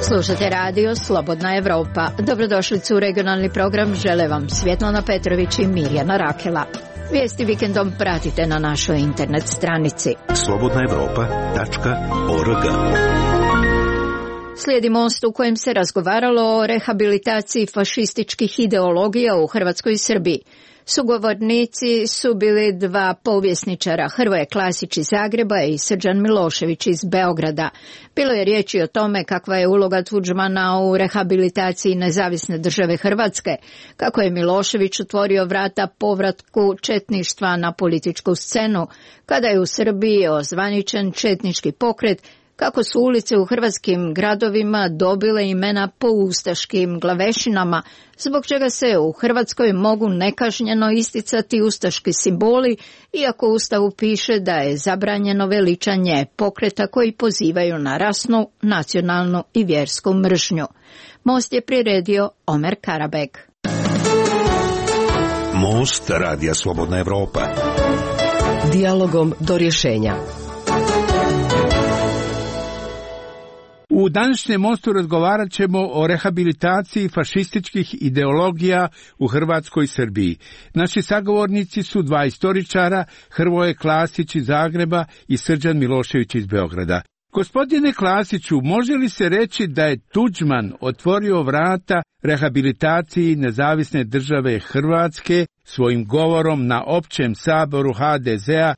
Slušate radio Slobodna Evropa. Dobrodošlicu u regionalni program. Žele vam Svjetlana Petrović i Mirjana Rakela. Vijesti vikendom pratite na našoj internet stranici slobodnaevropa.org. Slijedi most u kojem se razgovaralo o rehabilitaciji fašističkih ideologija u Hrvatskoj i Srbiji. Sugovornici su bili dva povjesničara, Hrvoje Klasić iz Zagreba i Srđan Milošević iz Beograda. Bilo je riječi o tome kakva je uloga Tuđmana u rehabilitaciji nezavisne države Hrvatske, kako je Milošević otvorio vrata povratku četništva na političku scenu, kada je u Srbiji ozvaničen četnički pokret, kako su ulice u hrvatskim gradovima dobile imena po ustaškim glavešinama, zbog čega se u Hrvatskoj mogu nekažnjeno isticati ustaški simboli, iako u Ustavu piše da je zabranjeno veličanje pokreta koji pozivaju na rasnu, nacionalnu i vjersku mržnju. Most je priredio Omer Karabek. Most radija Slobodna Evropa. Dijalogom do rješenja. U današnjem mostu razgovarat ćemo o rehabilitaciji fašističkih ideologija u Hrvatskoj i Srbiji. Naši sagovornici su dva istoričara, Hrvoje Klasić iz Zagreba i Srđan Milošević iz Beograda. Gospodine Klasiću, može li se reći da je Tuđman otvorio vrata rehabilitaciji nezavisne države Hrvatske svojim govorom na općem saboru HDZ-a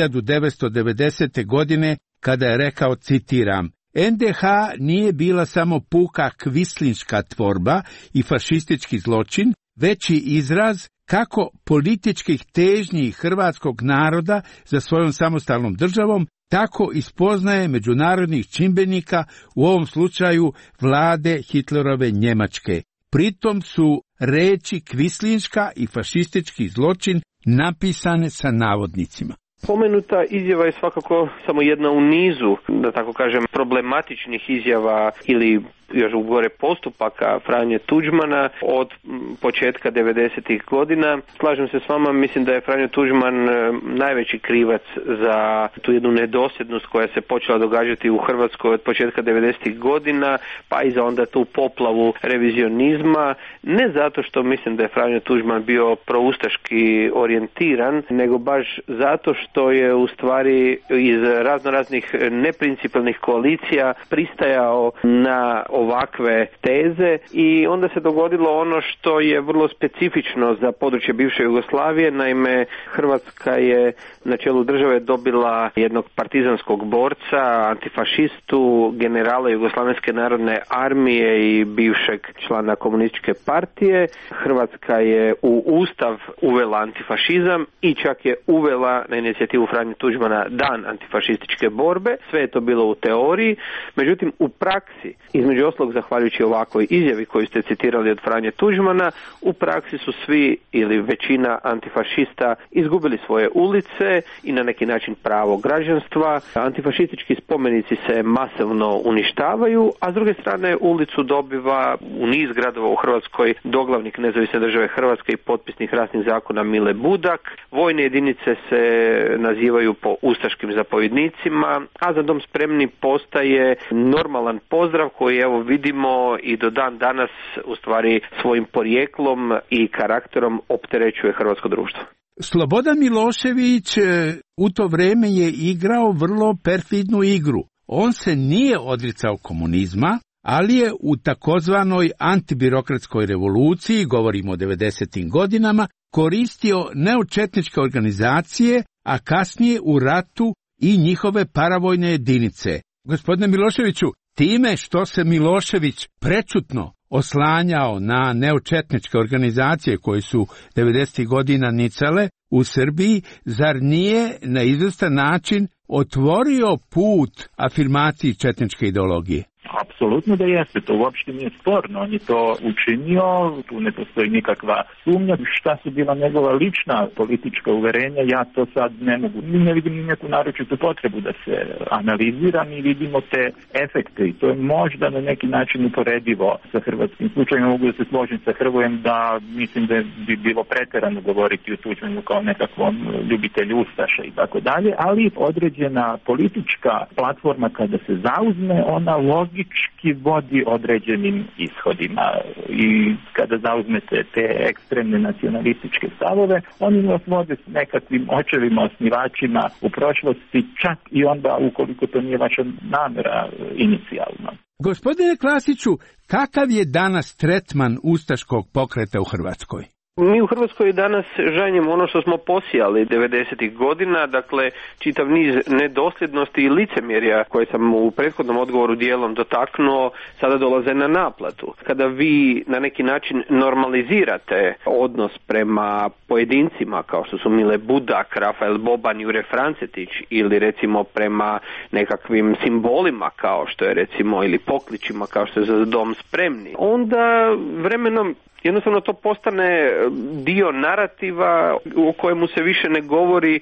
1990. godine, kada je rekao, citiram: NDH nije bila samo puka kvislinška tvorba i fašistički zločin, već i izraz kako političkih težnji hrvatskog naroda za svojom samostalnom državom, tako i spoznaje međunarodnih čimbenika, u ovom slučaju vlade Hitlerove Njemačke. Pritom su reči kvislinška i fašistički zločin napisane sa navodnicima. Spomenuta izjava je svakako samo jedna u nizu, da tako kažem, problematičnih izjava ili još gore postupaka Franje Tuđmana od početka 90-ih godina. Slažem se s vama, mislim da je Franjo Tuđman najveći krivac za tu jednu nedosljednost koja se počela događati u Hrvatskoj od početka 90-ih godina, pa i za onda tu poplavu revizionizma. Ne zato što mislim da je Franjo Tuđman bio proustaški orijentiran, nego baš zato što je u stvari iz raznoraznih neprincipijelnih koalicija pristajao na ovakve teze i onda se dogodilo ono što je vrlo specifično za područje bivše Jugoslavije. Naime, Hrvatska je na čelu države dobila jednog partizanskog borca, antifašistu, generala Jugoslavenske narodne armije i bivšeg člana komunističke partije. Hrvatska je u Ustav uvela antifašizam i čak je uvela na inicijativu Franje Tuđmana dan antifašističke borbe. Sve je to bilo u teoriji, međutim u praksi, između ostalog zahvaljujući ovakvoj izjavi koju ste citirali od Franje Tuđmana, u praksi su svi ili većina antifašista izgubili svoje ulice i na neki način pravo građanstva. Antifašistički spomenici se masovno uništavaju, a s druge strane ulicu dobiva u niz gradova u Hrvatskoj doglavnik nezavisne države Hrvatske i potpisnik rasnih zakona Mile Budak. Vojne jedinice se nazivaju po ustaškim zapovjednicima, a Za dom spremni postaje normalan pozdrav koji evo vidimo i do dan danas u stvari svojim porijeklom i karakterom opterećuje hrvatsko društvo. Slobodan Milošević u to vrijeme je igrao vrlo perfidnu igru. On se nije odricao komunizma, ali je u takozvanoj antibirokratskoj revoluciji, govorimo o 90. godinama, koristio neočetničke organizacije, a kasnije u ratu i njihove paravojne jedinice. Gospodine Miloševiću, time što se Milošević prečutno oslanjao na neočetničke organizacije koje su 90. godina nicale u Srbiji, zar nije na izvestan način otvorio put afirmaciji četničke ideologije? Apsolutno da jeste, to uopšte nije sporno, on je to učinio, tu ne postoji nikakva sumnja. Šta su bila njegova lična politička uverenja, ja to sad ne vidim neku naročitu potrebu da se analizira, mi vidimo te efekte i to je možda na neki način uporedivo sa hrvatskim slučajem. Mogu da se složim sa Hrvojem da mislim da bi bilo preterano govoriti o Tuđmanu kao nekakvom ljubitelju ustaša i tako dalje, ali određena politička platforma kada se zauzme, ona logično logički vodi određenim ishodima i kada zauzmete te ekstremne nacionalističke stavove, oni nas vode s nekakvim očevima, osnivačima u prošlosti, čak i onda ukoliko to nije vaša namjera inicijalno. Gospodine Klasiću, kakav je danas tretman ustaškog pokreta u Hrvatskoj? Mi u Hrvatskoj danas žanjemo ono što smo posijali 90. godina, dakle čitav niz nedosljednosti i licemjerja koje sam u prethodnom odgovoru dijelom dotaknuo, sada dolaze na naplatu. Kada vi na neki način normalizirate odnos prema pojedincima kao što su Mile Budak, Rafael Boban, Jure Francetić ili recimo prema nekakvim simbolima kao što je recimo ili pokličima kao što je Za dom spremni, onda vremenom jednostavno to postane dio narativa o kojemu se više ne govori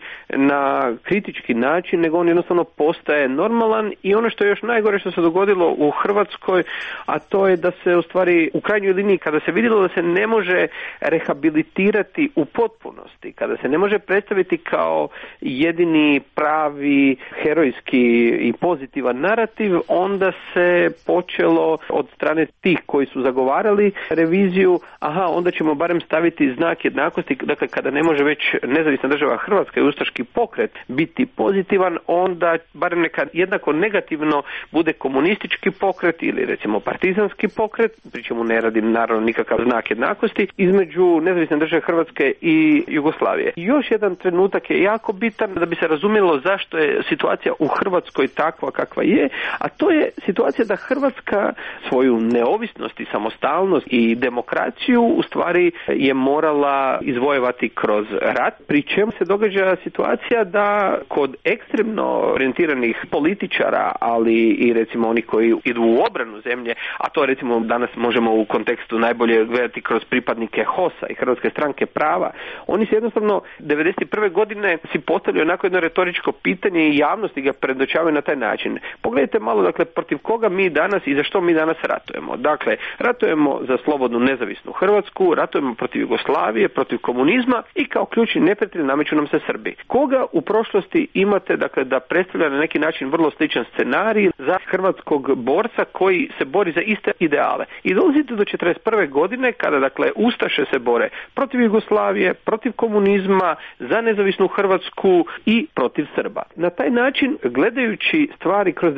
na kritički način, nego on jednostavno postaje normalan i ono što je još najgore što se dogodilo u Hrvatskoj, a to je da se u stvari u krajnjoj liniji kada se vidjelo da se ne može rehabilitirati u potpunosti, kada se ne može predstaviti kao jedini pravi herojski i pozitivan narativ, onda se počelo od strane tih koji su zagovarali reviziju, onda ćemo barem staviti znak jednakosti, dakle kada ne može već nezavisna država Hrvatska i ustaški pokret biti pozitivan, onda barem neka jednako negativno bude komunistički pokret ili recimo partizanski pokret, pri čemu ne radi naravno nikakav znak jednakosti, između nezavisne države Hrvatske i Jugoslavije. Još jedan trenutak je jako bitan da bi se razumjelo zašto je situacija u Hrvatskoj takva kakva je, a to je situacija da Hrvatska svoju neovisnost i samostalnost i demokraciju u stvari je morala izvojevati kroz rat, pri čemu se događa situacija da kod ekstremno orijentiranih političara, ali i recimo oni koji idu u obranu zemlje, a to recimo danas možemo u kontekstu najbolje gledati kroz pripadnike HOS-a i Hrvatske stranke prava, oni se jednostavno 91. godine si postavljaju onako jedno retoričko pitanje i javnosti ga predočavaju na taj način. Pogledajte malo, dakle, protiv koga mi danas i za što mi danas ratujemo. Dakle, ratujemo za slobodnu nezavisnu Hrvatsku, ratujemo protiv Jugoslavije, protiv komunizma i kao ključni neprijatelj nameću nam se Srbi. Koga u prošlosti imate, dakle, da predstavlja na neki način vrlo sličan scenarij za hrvatskog borca koji se bori za iste ideale. I dolazite do 41. godine kada, dakle, ustaše se bore protiv Jugoslavije, protiv komunizma, za nezavisnu Hrvatsku i protiv Srba. Na taj način, gledajući stvari kroz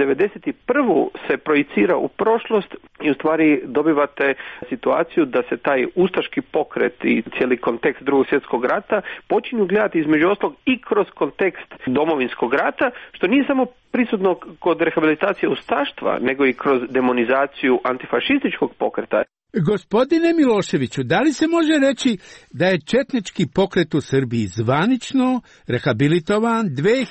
91. se projicira u prošlost i u stvari dobivate situaciju da se taj ustaški pokret i cijeli kontekst Drugog svjetskog rata počinju gledati između ostalog i kroz kontekst Domovinskog rata, što nije samo prisutno kod rehabilitacije ustaštva, nego i kroz demonizaciju antifašističkog pokreta. Gospodine Miloševiću, da li se može reći da je četnički pokret u Srbiji zvanično rehabilitovan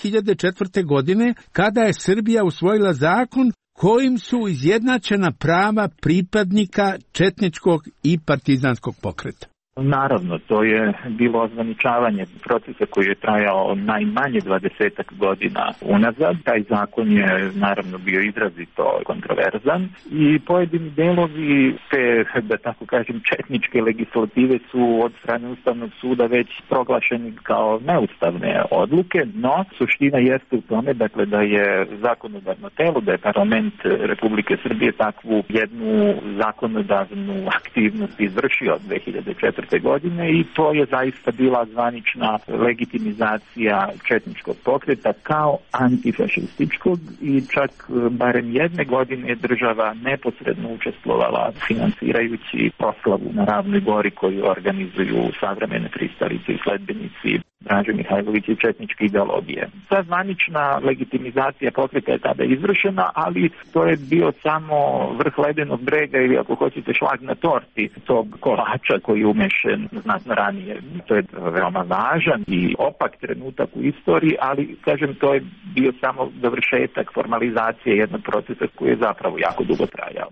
2004. godine kada je Srbija usvojila zakon kojim su izjednačena prava pripadnika četničkog i partizanskog pokreta? Naravno, to je bilo ozvaničavanje procesa koji je trajao najmanje 20 godina unazad. Taj zakon je naravno bio izrazito kontroverzan i pojedini delovi te, da tako kažem, četničke legislative su od strane Ustavnog suda već proglašeni kao neustavne odluke, no suština jeste u tome, dakle, da je zakonodavno telo, da je parlament Republike Srbije takvu jednu zakonodavnu aktivnost izvršio od 2004. godine i to je zaista bila zvanična legitimizacija četničkog pokreta kao antifašističkog i čak barem jedne godine država neposredno učestvovala financirajući proslavu na Ravnoj Gori koju organizuju savremene pristalice i sledbenici Draže Mihajlovića i četničke ideologije. Ta zvanična legitimizacija pokreta je tada izvršena, ali to je bio samo vrh ledenog brega ili ako hoćete šlag na torti tog kolača koji je umešen znatno ranije. To je veoma važan i opak trenutak u istoriji, ali kažem to je bio samo dovršetak formalizacije jednog procesa koji je zapravo jako dugo trajao.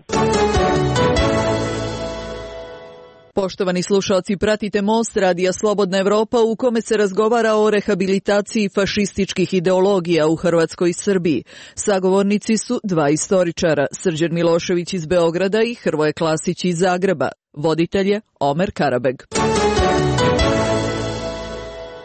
Poštovani slušalci, pratite Most radija Slobodna Evropa u kome se razgovara o rehabilitaciji fašističkih ideologija u Hrvatskoj i Srbiji. Sagovornici su dva istoričara, Srđan Milošević iz Beograda i Hrvoje Klasić iz Zagreba. Voditelj je Omer Karabeg.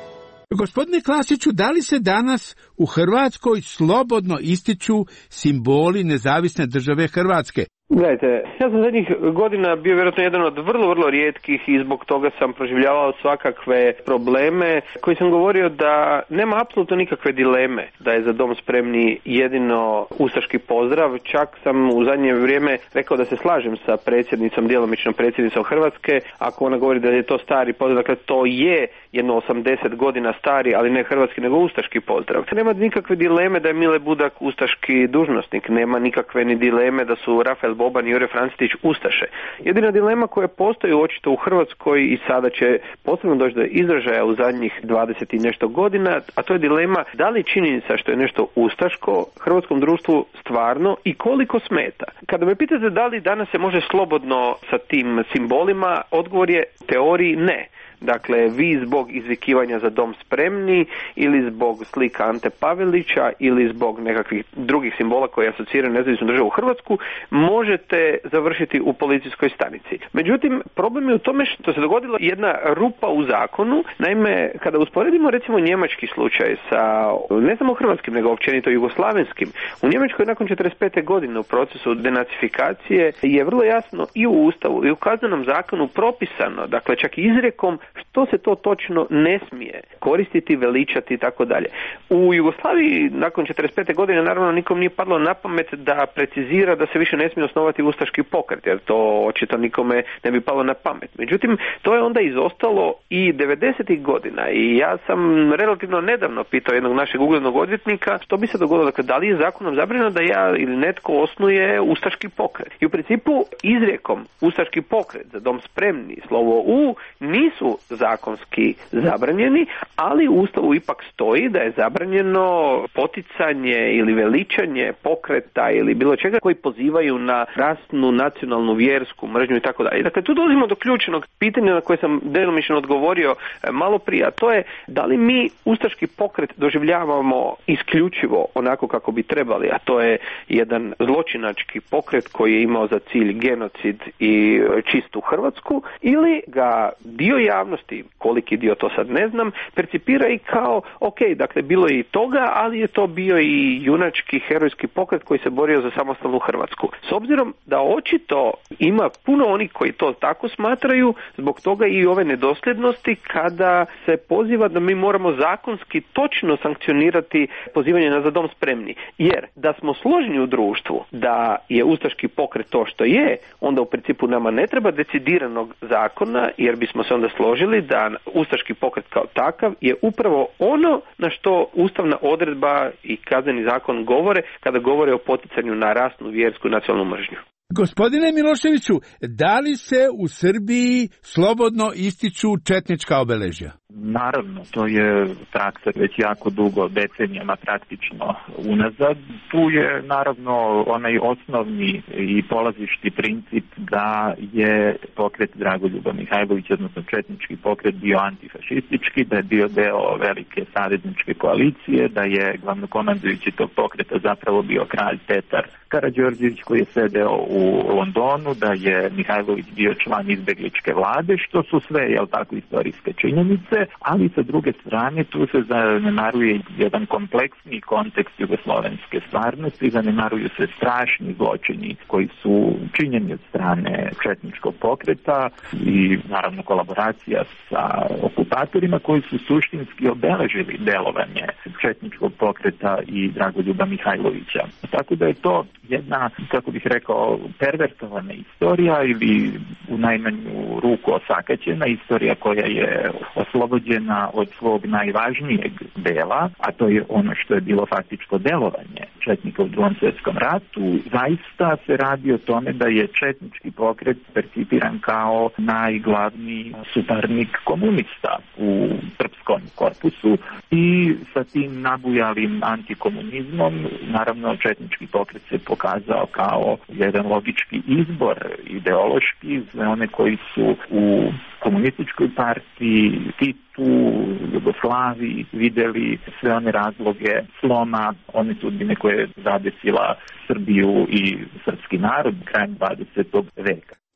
Gospodine Klasiću, da li se danas u Hrvatskoj slobodno ističu simboli nezavisne države Hrvatske? Gledajte, ja sam zadnjih godina bio vjerojatno jedan od vrlo rijetkih i zbog toga sam proživljavao svakakve probleme koji sam govorio da nema apsolutno nikakve dileme da je Za dom spremni jedino ustaški pozdrav. Čak sam u zadnje vrijeme rekao da se slažem sa predsjednicom, djelomično predsjednicom Hrvatske, ako ona govori da je to stari pozdrav, dakle to je jedno 80 godina stari, ali ne hrvatski nego ustaški pozdrav. Nema nikakve dileme da je Mile Budak ustaški dužnosnik, nema nikakve ni dileme da su Rafael Boban i Jure Francetić ustaše. Jedina dilema koja postoji očito u Hrvatskoj i sada će posebno doći do izražaja u zadnjih 20 i nešto godina, a to je dilema da li činjenica što je nešto ustaško hrvatskom društvu stvarno i koliko smeta. Kada me pitate da li danas se može slobodno sa tim simbolima, odgovor je u teoriji ne. Dakle, vi zbog izvikivanja Za dom spremni ili zbog slika Ante Pavelića ili zbog nekakvih drugih simbola koji asociraju nezavisnu državu Hrvatsku možete završiti u policijskoj stanici. Međutim, problem je u tome što se dogodila jedna rupa u zakonu. Naime, kada usporedimo recimo njemački slučaj sa ne samo hrvatskim nego općenito jugoslavenskim, u Njemačkoj nakon 45. godine u procesu denacifikacije je vrlo jasno i u Ustavu i u Kaznenom zakonu propisano, dakle čak i izrijekom, što se to točno ne smije koristiti, veličati i tako dalje. U Jugoslaviji nakon 45. godine naravno nikom nije padlo na pamet da precizira da se više ne smije osnovati ustaški pokret, jer to očito nikome ne bi palo na pamet. Međutim, to je onda izostalo i 90. godina i ja sam relativno nedavno pitao jednog našeg uglednog odvjetnika što bi se dogodilo, dakle, da li je zakonom zabranjeno da ja ili netko osnuje ustaški pokret. I u principu izrijekom ustaški pokret, Za dom spremni, slovo U, nisu zakonski zabranjeni, ali u Ustavu ipak stoji da je zabranjeno poticanje ili veličanje pokreta ili bilo čega koji pozivaju na rasnu, nacionalnu, vjersku mržnju i tako dalje. Dakle, tu dolazimo do ključnog pitanja na koje sam djelomično odgovorio malo prije, a to je da li mi ustaški pokret doživljavamo isključivo onako kako bi trebali, a to je jedan zločinački pokret koji je imao za cilj genocid i čistu Hrvatsku, ili ga dio javnosti, koliki dio to sad ne znam, percipira i kao, ok, dakle bilo je i toga, ali je to bio i junački, herojski pokret koji se borio za samostalnu Hrvatsku. S obzirom da očito ima puno onih koji to tako smatraju, zbog toga i ove nedosljednosti kada se poziva da mi moramo zakonski točno sankcionirati pozivanje na Za dom spremni. Jer da smo složni u društvu da je ustaški pokret to što je, onda u principu nama ne treba decidiranog zakona, jer bismo se onda složili da ustaški pokret kao takav je upravo ono na što ustavna odredba i kazneni zakon govore kada govore o poticanju na rasnu, vjersku i nacionalnu mržnju. Gospodine Miloševiću, da li se u Srbiji slobodno ističu četnička obeležja? Naravno, to je praksa već jako dugo, decenijama praktično unazad. Tu je naravno onaj osnovni i polazišti princip da je pokret Dragoljuba Mihajlovića, odnosno četnički pokret, bio antifašistički, da je bio deo velike savezničke koalicije, da je glavnokomandujući tog pokreta zapravo bio kralj Petar Karađorđević koji je sedeo u Londonu, da je Mihajlović bio član izbegličke vlade, što su sve, jel tako, istorijske činjenice, ali sa druge strane tu se zanemaruje jedan kompleksni kontekst jugoslovenske stvarnosti, zanemaruju se strašni zločini koji su činjeni od strane četničkog pokreta i naravno kolaboracija sa okupatorima koji su suštinski obeležili delovanje četničkog pokreta i Dragoljuba Mihajlovića. Tako da je to jedna, kako bih rekao, pervertovana istorija ili u najmanju ruku osakaćena istorija koja je oslobođena od svog najvažnijeg dela, a to je ono što je bilo faktičko delovanje četnika u Drugom svjetskom ratu. Zaista se radi o tome da je četnički pokret percipiran kao najglavniji suparnik komunista u srpskom korpusu i sa tim nabujalim antikomunizmom naravno četnički pokret se pokazao kao jedan logički izbor ideološki za one koji su u komunističkoj partiji, Titu, Jugoslaviji vidjeli sve one razloge sloma, one sudbine koje je zadesila Srbiju i srpski narod krajem 20. veka.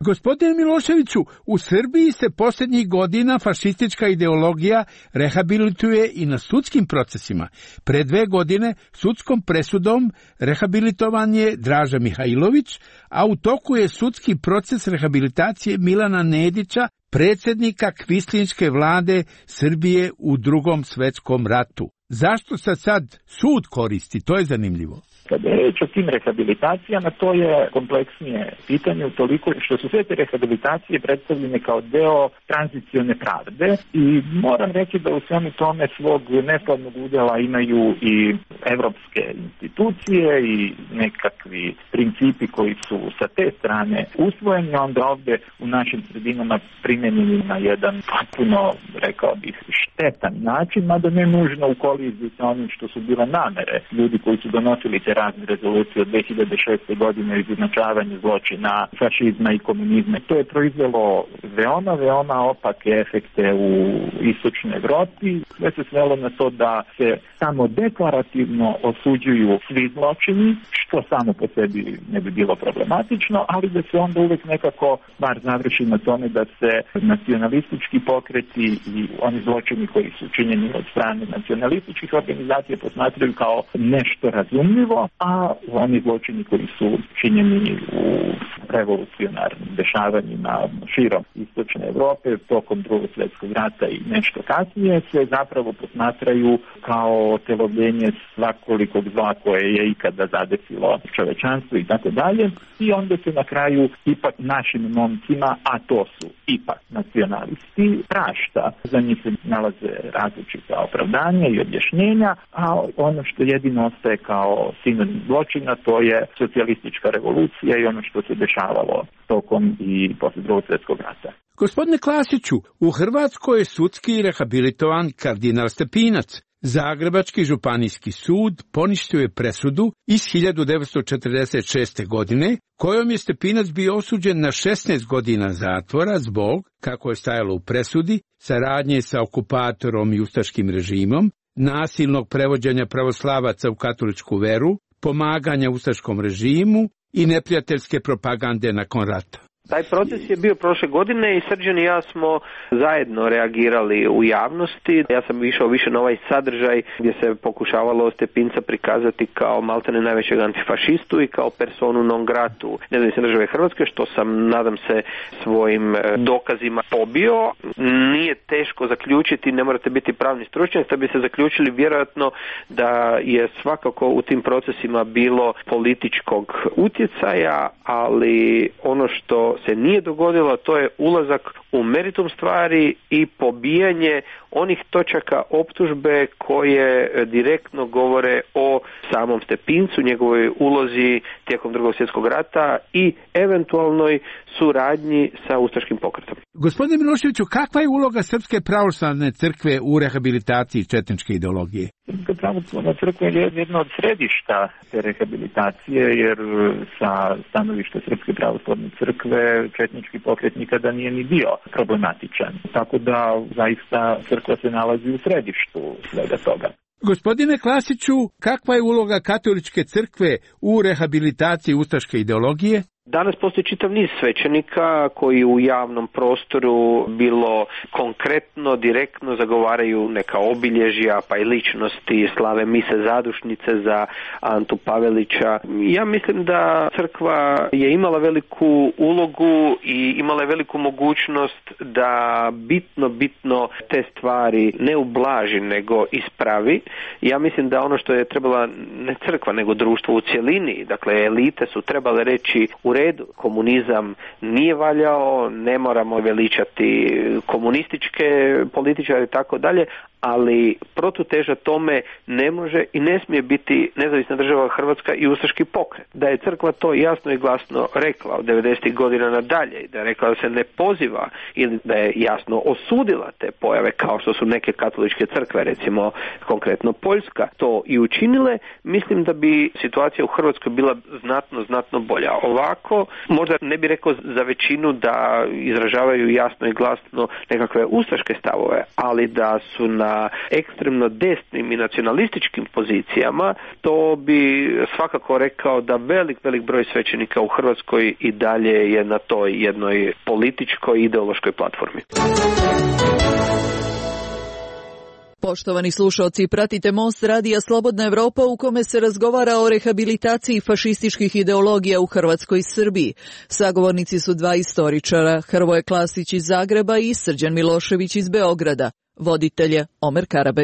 Gospodine Miloševiću, u Srbiji se posljednjih godina fašistička ideologija rehabilituje i na sudskim procesima. Pre 2 godine sudskom presudom rehabilitovan je Draža Mihajlović, a u toku je sudski proces rehabilitacije Milana Nedića, predsjednika kvislinške vlade Srbije u Drugom svjetskom ratu. Zašto sad sud koristi? To je zanimljivo. Kada je reč o tim rehabilitacijama, to je kompleksnije pitanje utoliko što su sve te rehabilitacije predstavljene kao deo tranzicione pravde i moram reći da u svemu tome svog neslavnog udjela imaju i evropske institucije i nekakvi principi koji su sa te strane usvojeni, onda ovdje u našim sredinama primjenjeni na jedan potpuno, rekao bih, štetan način, mada ne nužno u koliziji sa onim što su bile namere ljudi koji su donosili te razne rezolucije od 2006. godine o izjednačavanju zločina, fašizma i komunizma. To je proizvelo veoma opake efekte u istočnoj Evropi. Sve se svelo na to da se samo deklarativno osuđuju svi zločini, što samo po sebi ne bi bilo problematično, ali da se onda uvek nekako bar završi na tome da se nacionalistički pokreti i oni zločini koji su činjeni od strane nacionalističkih organizacija posmatraju kao nešto razumljivo, a oni zločini koji su činjeni u revolucionarnim dešavanjima širom istočne Evrope tokom Drugog svjetskog rata i nešto kasnije se zapravo posmatraju kao telovljenje svakolikog zla koje je ikada zadesilo čovečanstvo i tako dalje. I onda se na kraju ipak našim momcima, a to su ipak nacionalisti, prašta. Za njih se nalaze različita opravdanja i objašnjenja, a ono što jedino ostaje kao sinonim zločina, to je socijalistička revolucija i ono što se dešavalo tokom i posle Drugog svjetskog rata. Gospodine Klasiću, u Hrvatskoj je sudski rehabilitovan kardinal Stepinac. Zagrebački županijski sud poništio je presudu iz 1946. godine, kojom je Stepinac bio osuđen na 16 godina zatvora zbog, kako je stajalo u presudi, saradnje sa okupatorom i ustaškim režimom, nasilnog prevođenja pravoslavaca u katoličku veru, pomaganja ustaškom režimu i neprijateljske propagande nakon rata. Taj proces je bio prošle godine i Srđan i ja smo zajedno reagirali u javnosti. Ja sam išao više na ovaj sadržaj gdje se pokušavalo Stepinca prikazati kao maltene najvećeg antifašistu i kao personu non gratu nezavisne države Hrvatske, što sam, nadam se, svojim dokazima pobio. Nije teško zaključiti, ne morate biti pravni stručnjak, da bi se zaključili vjerojatno da je svakako u tim procesima bilo političkog utjecaja, ali ono što se nije dogodilo, to je ulazak u meritum stvari i pobijanje onih točaka optužbe koje direktno govore o samom Stepincu, njegovoj ulozi tijekom Drugog svjetskog rata i eventualnoj suradnji sa ustaškim pokretom. Gospodine Miloševiću, kakva je uloga Srpske pravoslavne crkve u rehabilitaciji četničke ideologije? Srpska pravoslavna crkva je jedno od središta te rehabilitacije, jer sa stanovišta Srpske pravoslavne crkve četnički pokret nikada nije ni bio problematičan. Tako da zaista crkva se nalazi u središtu svega toga. Gospodine Klasiću, kakva je uloga katoličke crkve u rehabilitaciji ustaške ideologije? Danas postoji čitav niz svećenika koji u javnom prostoru bilo konkretno, direktno zagovaraju neka obilježja pa i ličnosti, slave mise zadušnice za Antu Pavelića. Ja mislim da crkva je imala veliku ulogu i imala je veliku mogućnost da bitno te stvari ne ublaži nego ispravi. Ja mislim da ono što je trebala ne crkva nego društvo u cjelini, dakle elite su trebale reći u redu, komunizam nije valjao, ne moramo veličati komunističke političare i tako dalje, ali protuteža tome ne može i ne smije biti nezavisna država Hrvatska i ustaški pokret. Da je crkva to jasno i glasno rekla od 90. godina nadalje, da je rekla da se ne poziva ili da je jasno osudila te pojave kao što su neke katoličke crkve, recimo konkretno Poljska, to i učinile, mislim da bi situacija u Hrvatskoj bila znatno bolja. Ovako, možda ne bi rekao za većinu da izražavaju jasno i glasno nekakve ustaške stavove, ali da su na na ekstremno desnim i nacionalističkim pozicijama, to bi svakako rekao da velik broj svećenika u Hrvatskoj i dalje je na toj jednoj političkoj ideološkoj platformi. Poštovani slušalci, pratite Most radija Slobodna Evropa u kome se razgovara o rehabilitaciji fašističkih ideologija u Hrvatskoj i Srbiji. Sagovornici su dva istoričara, Hrvoje Klasić iz Zagreba i Srđan Milošević iz Beograda. Voditelj je Omer Karabeg.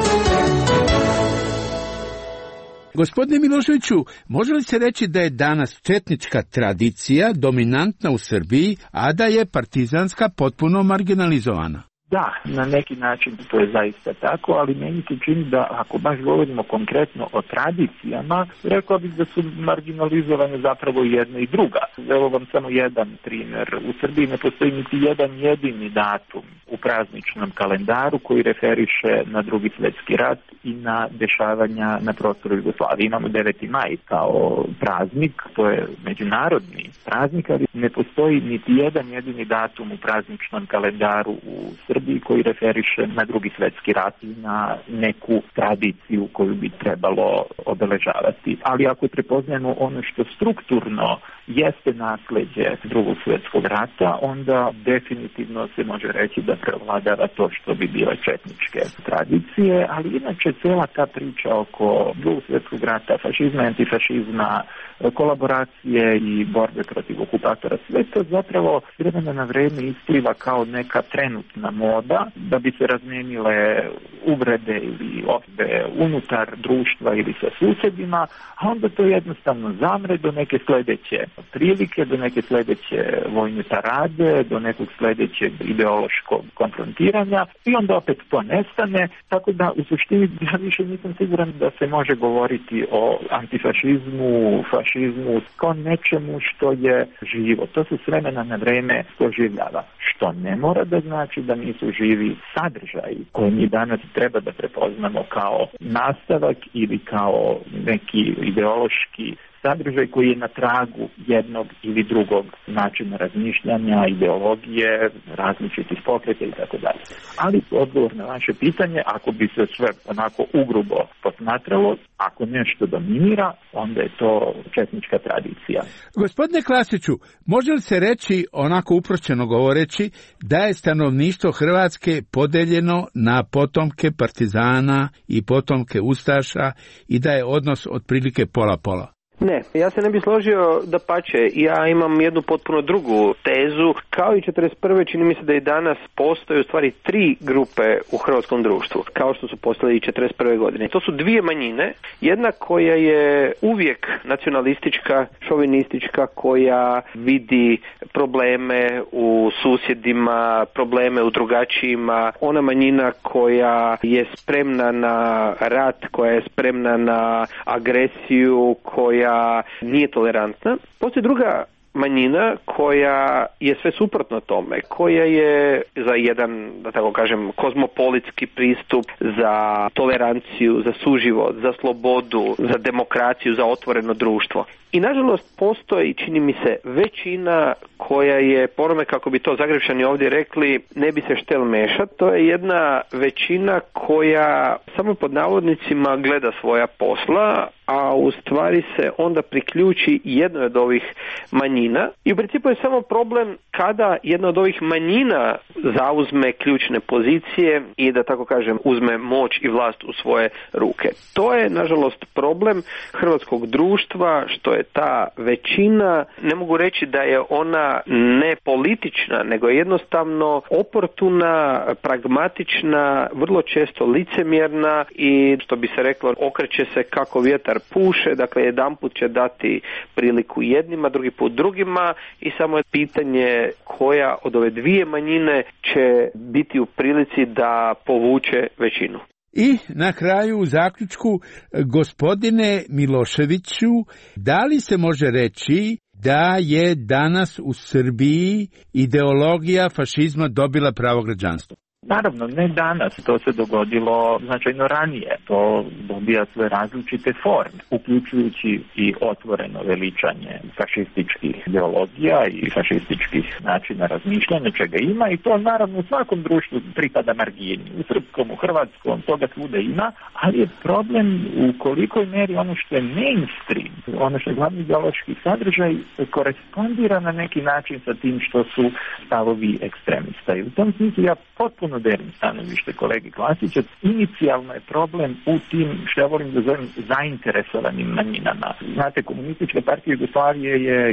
Gospodine Miloševiću, može li se reći da je danas četnička tradicija dominantna u Srbiji, a da je partizanska potpuno marginalizovana? Da, na neki način to je zaista tako, ali meni se čini da ako baš govorimo konkretno o tradicijama, rekao bih da su marginalizovane zapravo jedna i druga. Evo vam samo jedan primjer. U Srbiji ne postoji niti jedan jedini datum u prazničnom kalendaru koji referiše na Drugi svjetski rat i na dešavanja na prostoru Jugoslavije. Imamo 9. maj kao praznik, to je međunarodni praznik, ali ne postoji niti jedan jedini datum u prazničnom kalendaru u Srbiji koji referiše na Drugi svjetski rat i na neku tradiciju koju bi trebalo obeležavati. Ali ako prepoznajemo ono što strukturno jeste nasljeđe Drugog svjetskog rata, onda definitivno se može reći da prevladava to što bi bile četničke tradicije, ali inače cijela ta priča oko Drugog svjetskog rata, fašizma, antifašizma, kolaboracije i borbe protiv okupatora, sve to zapravo vremena na vrijeme ispliva kao neka trenutna moda da bi se razmijenile uvrede ili osve unutar društva ili sa susjedima, a onda to jednostavno zamre do neke sljedeće prilike, do neke sljedeće vojne parade, do nekog sljedećeg ideološkog konfrontiranja i onda opet to nestane, tako da u suštini ja više nisam siguran da se može govoriti o antifašizmu, fašizmu kao nečemu što je živo. To se s vremena na vrijeme oživljava, što ne mora da znači da nisu živi sadržaji koje mi danas treba da prepoznamo kao nastavak ili kao neki ideološki sadržaj koji je na tragu jednog ili drugog načina razmišljanja, ideologije, različitih pokreta i tako dalje. Ali odgovor na vaše pitanje, ako bi se sve onako ugrubo posmatralo, ako nešto dominira, onda je to četnička tradicija. Gospodine Klasiću, može li se reći, onako uprošćeno govoreći, da je stanovništvo Hrvatske podeljeno na potomke partizana i potomke ustaša i da je odnos otprilike pola-pola? Ne, ja se ne bi složio, dapače, ja imam jednu potpuno drugu tezu, kao i 41. čini mi se da i danas postoje u stvari 3 grupe u hrvatskom društvu, kao što su postale i 41. godine. To su 2 manjine, jedna koja je uvijek nacionalistička, šovinistička, koja vidi probleme u susjedima, probleme u drugačijima, ona manjina koja je spremna na rat, koja je spremna na agresiju, koja nije tolerantna. Postoji druga manjina koja je sve suprotno tome, koja je za jedan, da tako kažem, kozmopolitski pristup, za toleranciju, za suživot, za slobodu, za demokraciju, za otvoreno društvo. I nažalost postoji, čini mi se, većina koja je, po onome kako bi to Zagrebčani ovdje rekli, ne bi se štel mešat. To je jedna većina koja samo pod navodnicima gleda svoja posla, a u stvari se onda priključi jednoj od ovih manjina. I u principu je samo problem kada jedna od ovih manjina zauzme ključne pozicije i, da tako kažem, uzme moć i vlast u svoje ruke. To je, nažalost, problem hrvatskog društva, što je ta većina, ne mogu reći da je ona ne politična, nego je jednostavno oportuna, pragmatična, vrlo često licemjerna i, što bi se reklo, okreće se kako vjetar puše, dakle jedanput će dati priliku jednima, drugi put drugima i samo je pitanje koja od ove 2 manjine će biti u prilici da povuče većinu. I na kraju u zaključku, gospodine Miloševiću, da li se može reći da je danas u Srbiji ideologija fašizma dobila pravo građanstvo? Naravno, ne danas, to se dogodilo značajno ranije, to dobija sve različite forme, uključujući i otvoreno veličanje fašističkih ideologija i fašističkih načina razmišljanja, čega ima, i to naravno u svakom društvu pripada margini, u srpskom, u hrvatskom, toga svuda ima, ali je problem u kolikoj meri ono što je mainstream, ono što je glavni ideološki sadržaj, korespondira na neki način sa tim što su stavovi ekstremista. I u tom smislu ja potpuno delim stanovište kolegi Klasića. Inicijalno je problem u tim, što ja volim da zovem, zainteresovanim manjinama. Znate, Komunistička partija Jugoslavije je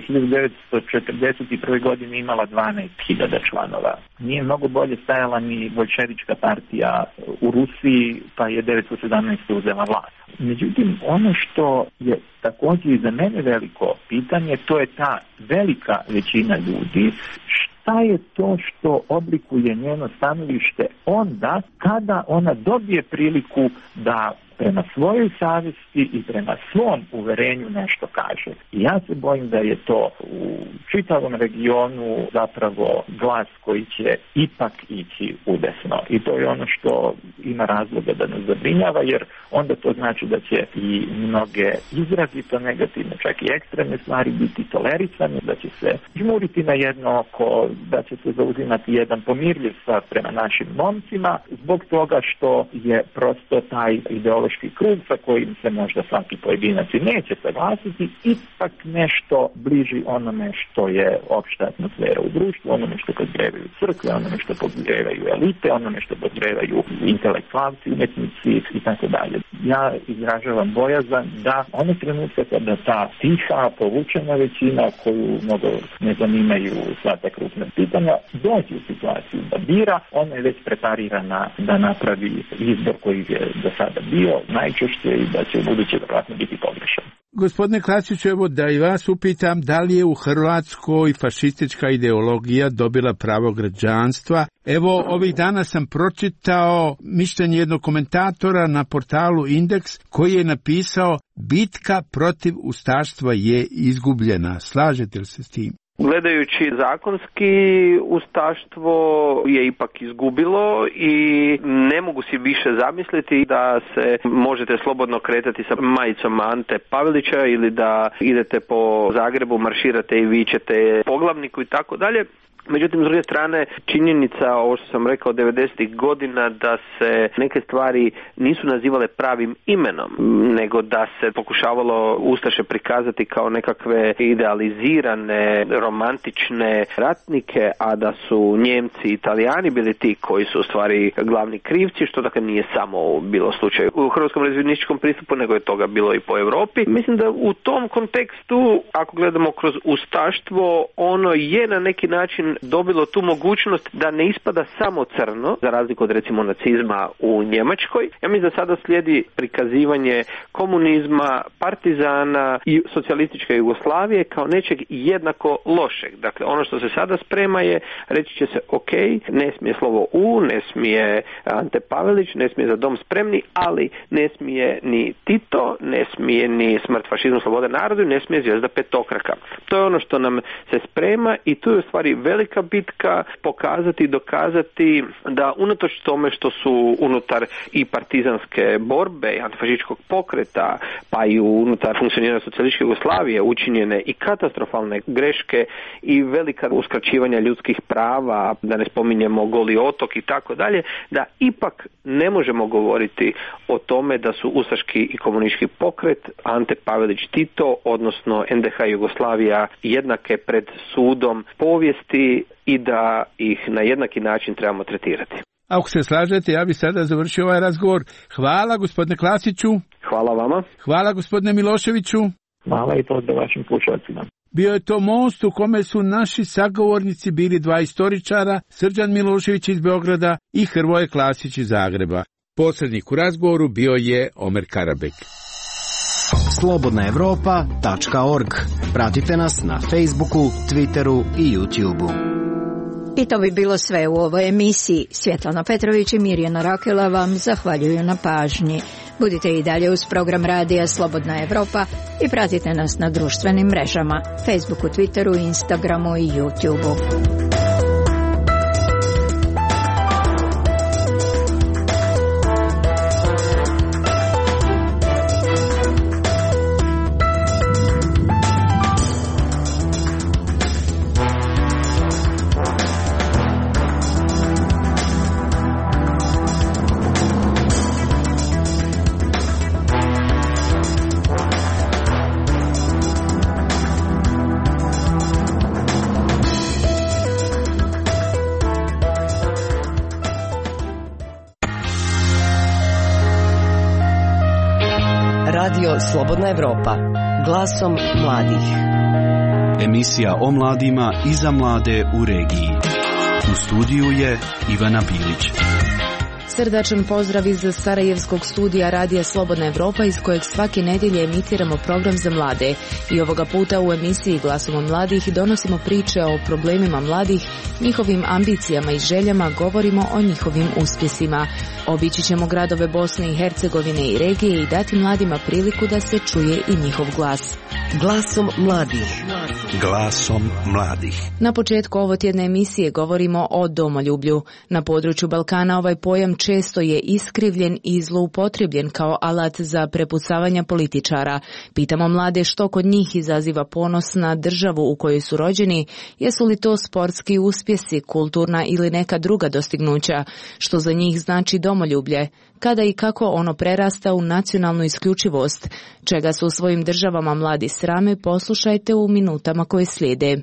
1941. godine imala 12.000 članova. Nije mnogo bolje stajala ni Boljševička partija u Rusiji, pa je 1917. uzela vlast. Međutim, ono što je također i za mene veliko pitanje, to je ta velika većina ljudi. Šta je to što oblikuje njeno stanovište onda kada ona dobije priliku da prema svojoj savjesti i prema svom uverenju nešto kaže. I ja se bojim da je to u čitavom regionu zapravo glas koji će ipak ići udesno. I to je ono što ima razloga da nas zabrinjava, jer onda to znači da će i mnoge izrazito negativne, čak i ekstremne stvari biti tolerisane, da će se žmuriti na jedno oko, da će se zauzimati jedan pomirljiv stav prema našim momcima, zbog toga što je prosto taj ideološki krug sa kojim se možda svaki pojedinac i neće saglasiti, ipak nešto bliži onome što je opšta atmosfera u društvu, onome što podgrevaju crkve, onome što podgrevaju elite, onome što podgrevaju intelektualci, umetnici i tako dalje. Ja izražavam bojazan da one trenutka kada ta tiha, povučena većina koju mnogo ne zanimaju sva ta krupna pitanja, dođe u situaciju da bira, ona je već preparirana da napravi izbor koji je do sada bio najčešće i da će u buduće vjerojatno biti pogrešan. Gospodine Klasiću, evo da i vas upitam, da li je u Hrvatskoj fašistička ideologija dobila pravo građanstva? Evo, ovih dana sam pročitao mišljenje jednog komentatora na portalu Indeks koji je napisao: bitka protiv ustaštva je izgubljena. Slažete li se s tim? Gledajući zakonski, ustaštvo je ipak izgubilo i ne mogu si više zamisliti da se možete slobodno kretati sa majicom Ante Pavelića ili da idete po Zagrebu, marširate i vičete poglavniku i tako dalje. Međutim, s druge strane, činjenica, ovo što sam rekao, 90. godina, da se neke stvari nisu nazivale pravim imenom, nego da se pokušavalo ustaše prikazati kao nekakve idealizirane, romantične ratnike, a da su Njemci i Italijani bili ti koji su u stvari glavni krivci, što dakle nije samo bilo slučaj u hrvatskom razvojničkom pristupu, nego je toga bilo i po Europi. Mislim da u tom kontekstu, ako gledamo kroz ustaštvo, ono je na neki način dobilo tu mogućnost da ne ispada samo crno, za razliku od recimo nacizma u Njemačkoj. Ja mislim da sada slijedi prikazivanje komunizma, partizana i socijalističke Jugoslavije kao nečeg jednako lošeg. Dakle, ono što se sada sprema je, reći će se ok, ne smije slovo U, ne smije Ante Pavelić, ne smije Za dom spremni, ali ne smije ni Tito, ne smije ni smrt fašizmu, sloboda narodu, ne smije zvijezda petokraka. To je ono što nam se sprema i tu je u stvari velika bitka pokazati i dokazati da unatoč tome što su unutar i partizanske borbe i antifašističkog pokreta, pa i unutar funkcioniranja socijalističke Jugoslavije učinjene i katastrofalne greške i velika uskraćivanja ljudskih prava, da ne spominjemo Goli otok i tako dalje, da ipak ne možemo govoriti o tome da su ustaški i komunistički pokret, Ante Pavelić Tito, odnosno NDH Jugoslavija jednake pred sudom povijesti i da ih na jednaki način trebamo tretirati. Ako se slažete, ja bih sada završio ovaj razgovor. Hvala gospodine Klasiću. Hvala vama. Hvala gospodine Miloševiću. Hvala i pozdrav vašim slušalcima. Bio je to most u kome su naši sagovornici bili dva istoričara, Srđan Milošević iz Beograda i Hrvoje Klasić iz Zagreba. Posrednik u razgovoru bio je Omer Karabek. Slobodnaevropa.org. Pratite nas na Facebooku, Twitteru i YouTubeu. I to bi bilo sve u ovoj emisiji. Svjetlana Petrović i Mirjana Rakela vam zahvaljuju na pažnji. Budite i dalje uz program radija Slobodna Evropa i pratite nas na društvenim mrežama, Facebooku, Twitteru, Instagramu i YouTubeu. Radio Slobodna Evropa. Glasom mladih. Emisija o mladima i za mlade u regiji. U studiju je Ivana Bilić. Srdačan pozdrav iz Sarajevskog studija Radija Slobodna Evropa iz kojeg svake nedjelje emitiramo program za mlade. I ovoga puta u emisiji Glasom mladih donosimo priče o problemima mladih, njihovim ambicijama i željama, govorimo o njihovim uspjesima. Obići ćemo gradove Bosne i Hercegovine i regije i dati mladima priliku da se čuje i njihov glas. Glasom mladih. Glasom mladih. Na početku ovotjedne emisije govorimo o domoljublju. Na području Balkana ovaj pojam često je iskrivljen i zloupotrebljen kao alat za prepucavanja političara. Pitamo mlade što kod njih izaziva ponos na državu u kojoj su rođeni, jesu li to sportski uspjesi, kulturna ili neka druga dostignuća, što za njih znači domoljublje, kada i kako ono prerasta u nacionalnu isključivost, čega su u svojim državama mladi srame, poslušajte u minutama koje slijede.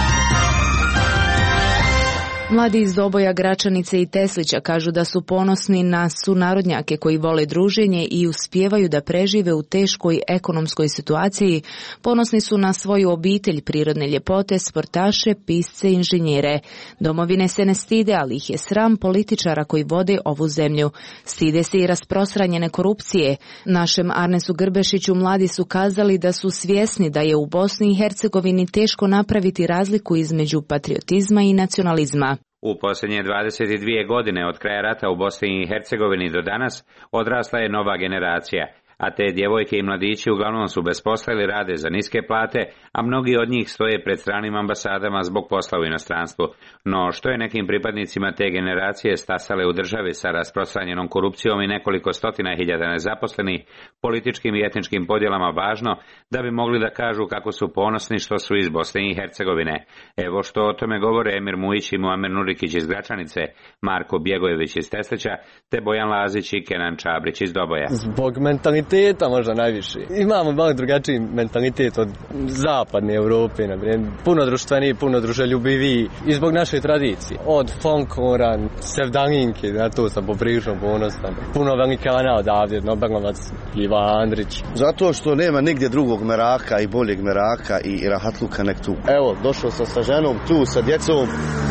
Mladi iz Doboja, Gračanice i Teslića kažu da su ponosni na sunarodnjake koji vole druženje i uspijevaju da prežive u teškoj ekonomskoj situaciji. Ponosni su na svoju obitelj, prirodne ljepote, sportaše, pisce, inženjere. Domovine se ne stide, ali ih je sram političara koji vode ovu zemlju. Stide se i rasprostranjene korupcije. Našem Arnesu Grbešiću mladi su kazali da su svjesni da je u Bosni i Hercegovini teško napraviti razliku između patriotizma i nacionalizma. U posljednje 22 godine od kraja rata u Bosni i Hercegovini do danas odrasla je nova generacija, a te djevojke i mladići uglavnom su bez posla ili rade za niske plate, a mnogi od njih stoje pred stranim ambasadama zbog posla u inostranstvu. No što je nekim pripadnicima te generacije stasale u državi sa rasprostranjenom korupcijom i nekoliko stotina hiljada nezaposlenih, političkim i etničkim podjelama važno da bi mogli da kažu kako su ponosni što su iz Bosne i Hercegovine. Evo što o tome govore Emir Mujić i Muamer Nurikić iz Gračanice, Marko Bjegojević iz Teslića, te Bojan Lazić i Kenan Čabrić iz Doboja. Zbog mentaliteta možda najviše. Imamo malo drugačiji mentalitet od zapadne Europe, na primjer. Puno društveniji, puno druželjubiviji i zbog naše tradicije. Od folklora, sevdalinke, na to sam poprilično ponosan. Puno velikana odavdje, Nobelovac, Iva Andrić. Zato što nema nigdje drugog meraka i boljeg meraka i rahatluka nek tu. Evo, došao sam sa ženom tu, sa djecom,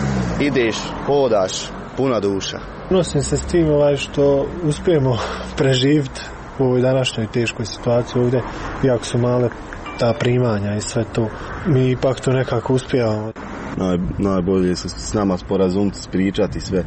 ideš, hodaš, puna duša. Nosim se s tim što uspijemo preživiti u ovoj današnjoj teškoj situaciji ovdje, iako su male ta primanja i sve to, mi ipak to nekako uspijamo. Najbolje se s nama sporazumiti, spričati sve.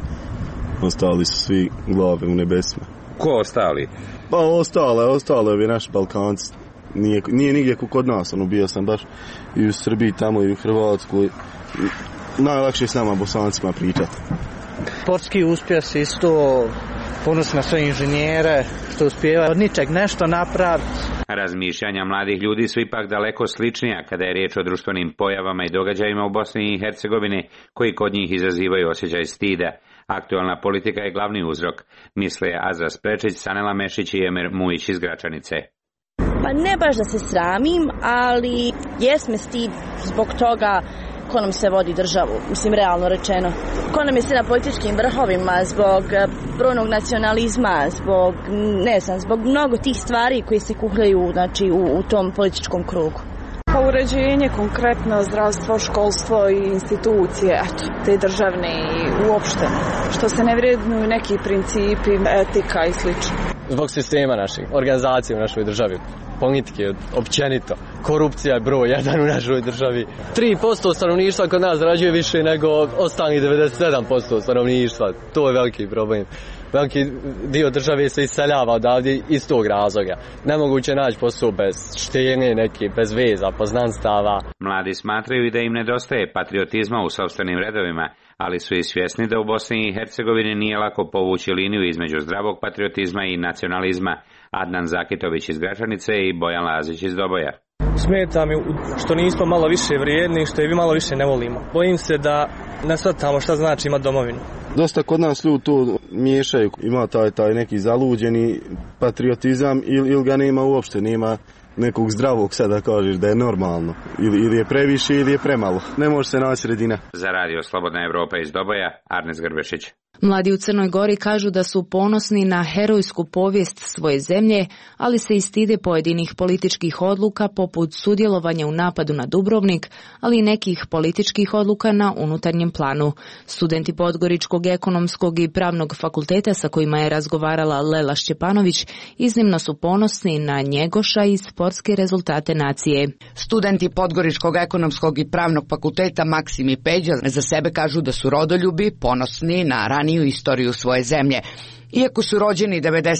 Ostali su svi glave u nebesima. Ko ostali? Pa ostale ovi naši Balkanci. Nije nigdje kod nas, bio sam baš i u Srbiji tamo i u Hrvatskoj. Najlakše je s nama Bosancima pričati. Sportski uspjeh isto, ponos na sve inženjere što uspijeva od ničeg nešto napraviti. Razmišljanja mladih ljudi su ipak daleko sličnija kada je riječ o društvenim pojavama i događajima u Bosni i Hercegovini koji kod njih izazivaju osjećaj stida. Aktualna politika je glavni uzrok, misle Azra Sprečić, Sanela Mešić i Emir Mujić iz Gračanice. Pa ne baš da se sramim, ali jesme stid zbog toga ko nam se vodi državu, mislim realno rečeno. Ko nam je sve na političkim vrhovima zbog brojnog nacionalizma, zbog mnogo tih stvari koji se kuhljaju znači, u tom političkom krugu. Pa uređenje, konkretno zdravstvo, školstvo i institucije, te državne i uopšte. Što se ne vrednuju neki principi, etika i slično. Zbog sistema naših, organizacije u našoj državi, politike općenito, korupcija je broj 1 u našoj državi. 3% stanovništva kod nas zarađuje više nego ostalih 97% stanovništva. To je veliki problem. Veliki dio države se iseljava odavdje iz tog razloga. Nemoguće naći posao bez štenje, neke, bez veza, poznanstava. Mladi smatraju i da im nedostaje patriotizma u sopstvenim redovima, ali su i svjesni da u Bosni i Hercegovini nije lako povući liniju između zdravog patriotizma i nacionalizma. Adnan Zakitović iz Gračanice i Bojan Lazić iz Doboja. Smeta mi što nismo malo više vrijedni, što je malo više ne volimo. Bojim se da ne shvatamo šta znači imati domovinu. Dosta kod nas ljudi to miješaju, ima taj neki zaluđeni patriotizam ili ga nema uopšte, nekog zdravog sada kažeš da je normalno. Ili je previše ili je premalo. Ne može se naći sredina. Za Radio Slobodna Evropa iz Doboja, Arnes Grbešić. Mladi u Crnoj Gori kažu da su ponosni na herojsku povijest svoje zemlje, ali se i stide pojedinih političkih odluka poput sudjelovanja u napadu na Dubrovnik, ali i nekih političkih odluka na unutarnjem planu. Studenti Podgoričkog ekonomskog i pravnog fakulteta sa kojima je razgovarala Lela Šćepanović iznimno su ponosni na Njegoša i sportske rezultate nacije. Studenti Podgoričkog ekonomskog i pravnog fakulteta Maksim i Peđa za sebe kažu da su rodoljubi, ponosni na raniju istoriju svoje zemlje. Iako su rođeni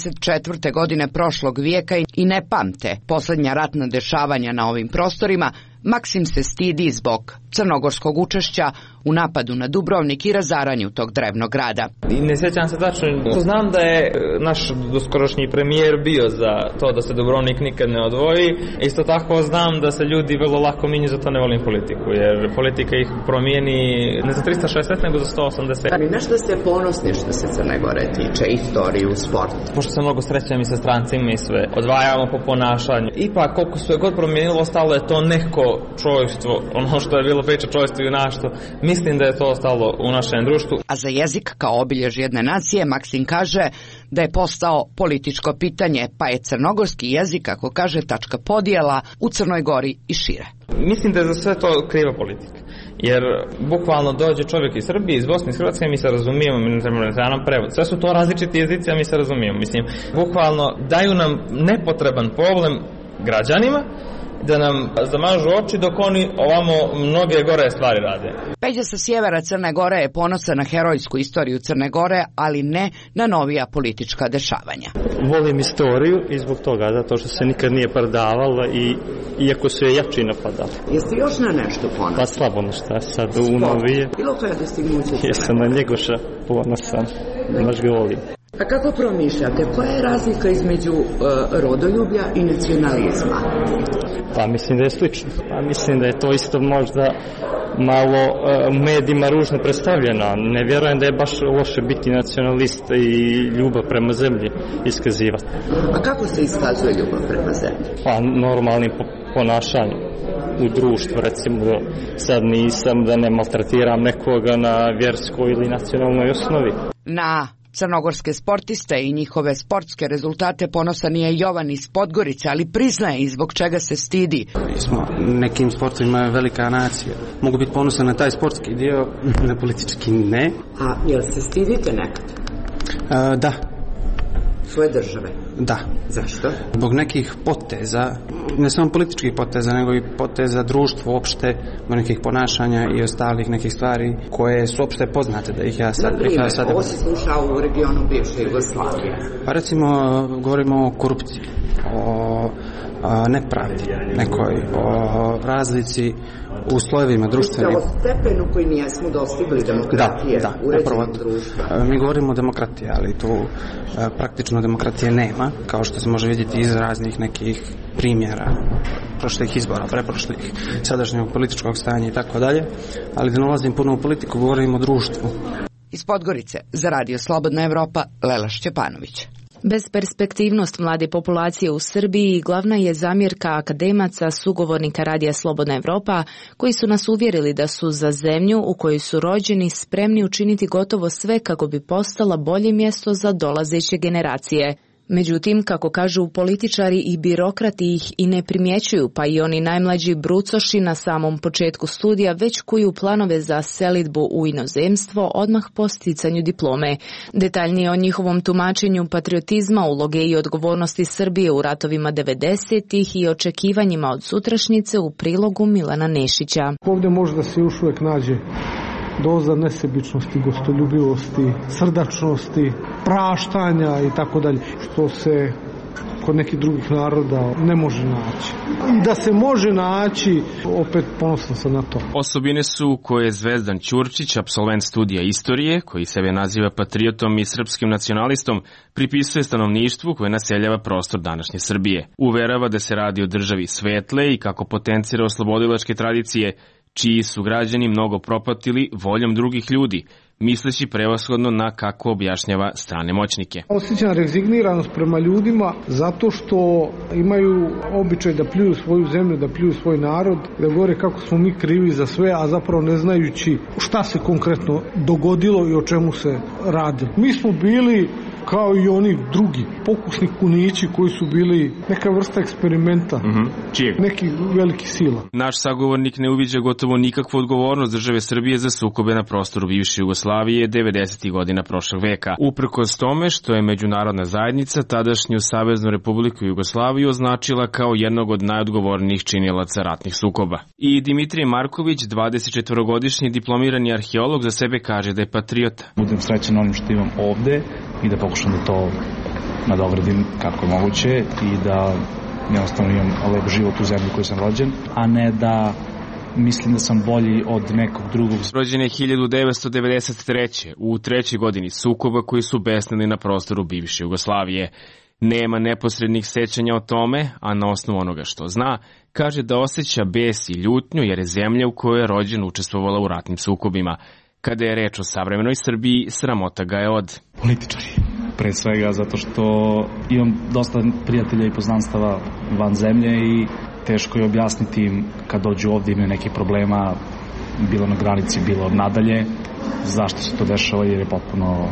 94. godine prošlog vijeka i ne pamte posljednja ratna dešavanja na ovim prostorima, Maksim se stidi zbog crnogorskog učešća u napadu na Dubrovnik i razaranju tog drevnog grada. Ne sjećam se tačno. Znam da je naš doskorošnji premijer bio za to da se Dubrovnik nikad ne odvoji. Isto tako znam da se ljudi vrlo lako minju, zato ne volim politiku, jer politika ih promijeni ne za 360 nego za 180. Ali na što ste ponosni što se Crne Gore tiče, istoriju, sport? Pošto se mnogo srećam i sa strancima i sve, odvajamo po ponašanju. Ipak koliko se god promijenilo, ostalo je to neko čovjštvo, ono što je bilo priča čovjštvo i junaštvo. Mislim da je to ostalo u našem društvu. A za jezik kao obiljež jedne nacije Maksim kaže da je postao političko pitanje, pa je crnogorski jezik, kako kaže, tačka podjela u Crnoj Gori i šire. Mislim da je za sve to kriva politika. Jer bukvalno dođe čovjek iz Srbije, iz Bosne, iz Hrvatske, mi se razumijemo, mi ne treba nam prevod. Sve su to različiti jezici, a mi se razumijemo. Mislim, bukvalno daju nam nepotreban problem građanima, da nam zamažu oči dok oni ovamo mnoge gore stvari rade. Peđa sa sjevera Crne Gore je ponosan na herojsku istoriju Crne Gore, ali ne na novija politička dešavanja. Volim istoriju i zbog toga, zato što se nikad nije predavala i iako su je jači napadali. Jeste još na nešto ponosan? Pa slabo nešto, sad u novije. Bilo koja dostignuća? Jesam na Njegoša ponosan, baš ga volim. A kako promišljate, koja je razlika između rodoljublja i nacionalizma? Pa mislim da je slično. Pa mislim da je to isto možda malo u medijima ružno predstavljeno. Ne vjerujem da je baš loše biti nacionalist i ljubav prema zemlji iskazivati. A kako se iskazuje ljubav prema zemlji? Pa normalnim ponašanjem u društvu, recimo sad nisam da ne maltretiram nekoga na vjerskoj ili nacionalnoj osnovi. Na crnogorske sportiste i njihove sportske rezultate ponosan je Jovan iz Podgorice, ali priznaje i zbog čega se stidi. Smo nekim sportovima velika nacija. Mogu biti ponosan na taj sportski dio, na politički ne. A jel se stidite nekad? Da. Svoje države? Da. Zašto? Zbog nekih poteza, ne samo političkih poteza, nego i poteza društva uopšte, nekih ponašanja i ostalih nekih stvari koje su uopšte poznate da ih ja sad... Na primjer, ovo se slušao u regionu bivše Jugoslavije. Pa recimo, govorimo o korupciji, o nepravdi nekoj, o razlici u slojevima društvenih. O stepenu koji nijesmo dostigli demokratije u uređenom društvu. Mi govorimo o demokratiji, ali tu praktično demokratije nema, kao što se može vidjeti iz raznih nekih primjera prošlih izbora, preprošlih, sadašnjeg političkog stanja i tako dalje, ali da ne ulazim puno u politiku, govorim o društvu. Iz Podgorice za Radio Slobodna Evropa, Lela Šćepanović. Besperspektivnost mlade populacije u Srbiji glavna je zamjerka akademaca, sugovornika Radija Slobodna Evropa, koji su nas uvjerili da su za zemlju u kojoj su rođeni spremni učiniti gotovo sve kako bi postala bolje mjesto za dolazeće generacije. Međutim, kako kažu političari i birokrati ih i ne primjećuju, pa i oni najmlađi brucoši na samom početku studija već kuju planove za selidbu u inozemstvo odmah po sticanju diplome. Detaljnije o njihovom tumačenju patriotizma, uloge i odgovornosti Srbije u ratovima 90-ih i očekivanjima od sutrašnjice u prilogu Milana Nešića. Ovdje može da se još uvijek nađe doza nesebičnosti, gostoljubivosti, srdačnosti, praštanja i tako dalje, što se kod nekih drugih naroda ne može naći. I da se može naći, opet ponosan sam na to. Osobine su koje Zvezdan Ćurčić, apsolvent studija istorije, koji sebe naziva patriotom i srpskim nacionalistom, pripisuje stanovništvu koje naseljava prostor današnje Srbije. Uverava da se radi o državi svetle i kako potencira oslobodilačke tradicije, čiji su građani mnogo propatili voljom drugih ljudi, misleći prevashodno na, kako objašnjava, strane moćnike. Osjećam rezigniranost prema ljudima zato što imaju običaj da pljuju svoju zemlju, da pljuju svoj narod, da govore kako smo mi krivi za sve, a zapravo ne znajući šta se konkretno dogodilo i o čemu se radilo. Mi smo bili kao i oni drugi, pokusni kunići koji su bili neka vrsta eksperimenta, neki veliki sila. Naš sagovornik ne uviđa gotovo nikakvu odgovornost države Srbije za sukobe na prostoru bivše Jugoslavije 90. godina prošlog veka. Uprkos tome što je međunarodna zajednica tadašnju Saveznu Republiku Jugoslaviju označila kao jednog od najodgovornijih činilaca ratnih sukoba. I Dimitrije Marković, 24-godišnji diplomirani arheolog, za sebe kaže da je patriota. Budem srećan onim što imam ovde i da pokušam da to nadogradim kako je moguće i da jednostavno imam lep život u zemlji koji sam rođen, a ne da mislim da sam bolji od nekog drugog. Rođen je 1993. u trećoj godini sukoba koji su besnili na prostoru bivše Jugoslavije. Nema neposrednih sećanja o tome, a na osnovu onoga što zna, kaže da osjeća bes i ljutnju jer je zemlja u kojoj je rođen učestvovala u ratnim sukobima. Kada je reč o savremenoj Srbiji, sramota ga je od političari. Pre svega zato što imam dosta prijatelja i poznanstava van zemlje i teško je objasniti im kad dođu ovdje imaju nekih problema, bilo na granici, bilo nadalje, zašto se to dešava jer je potpuno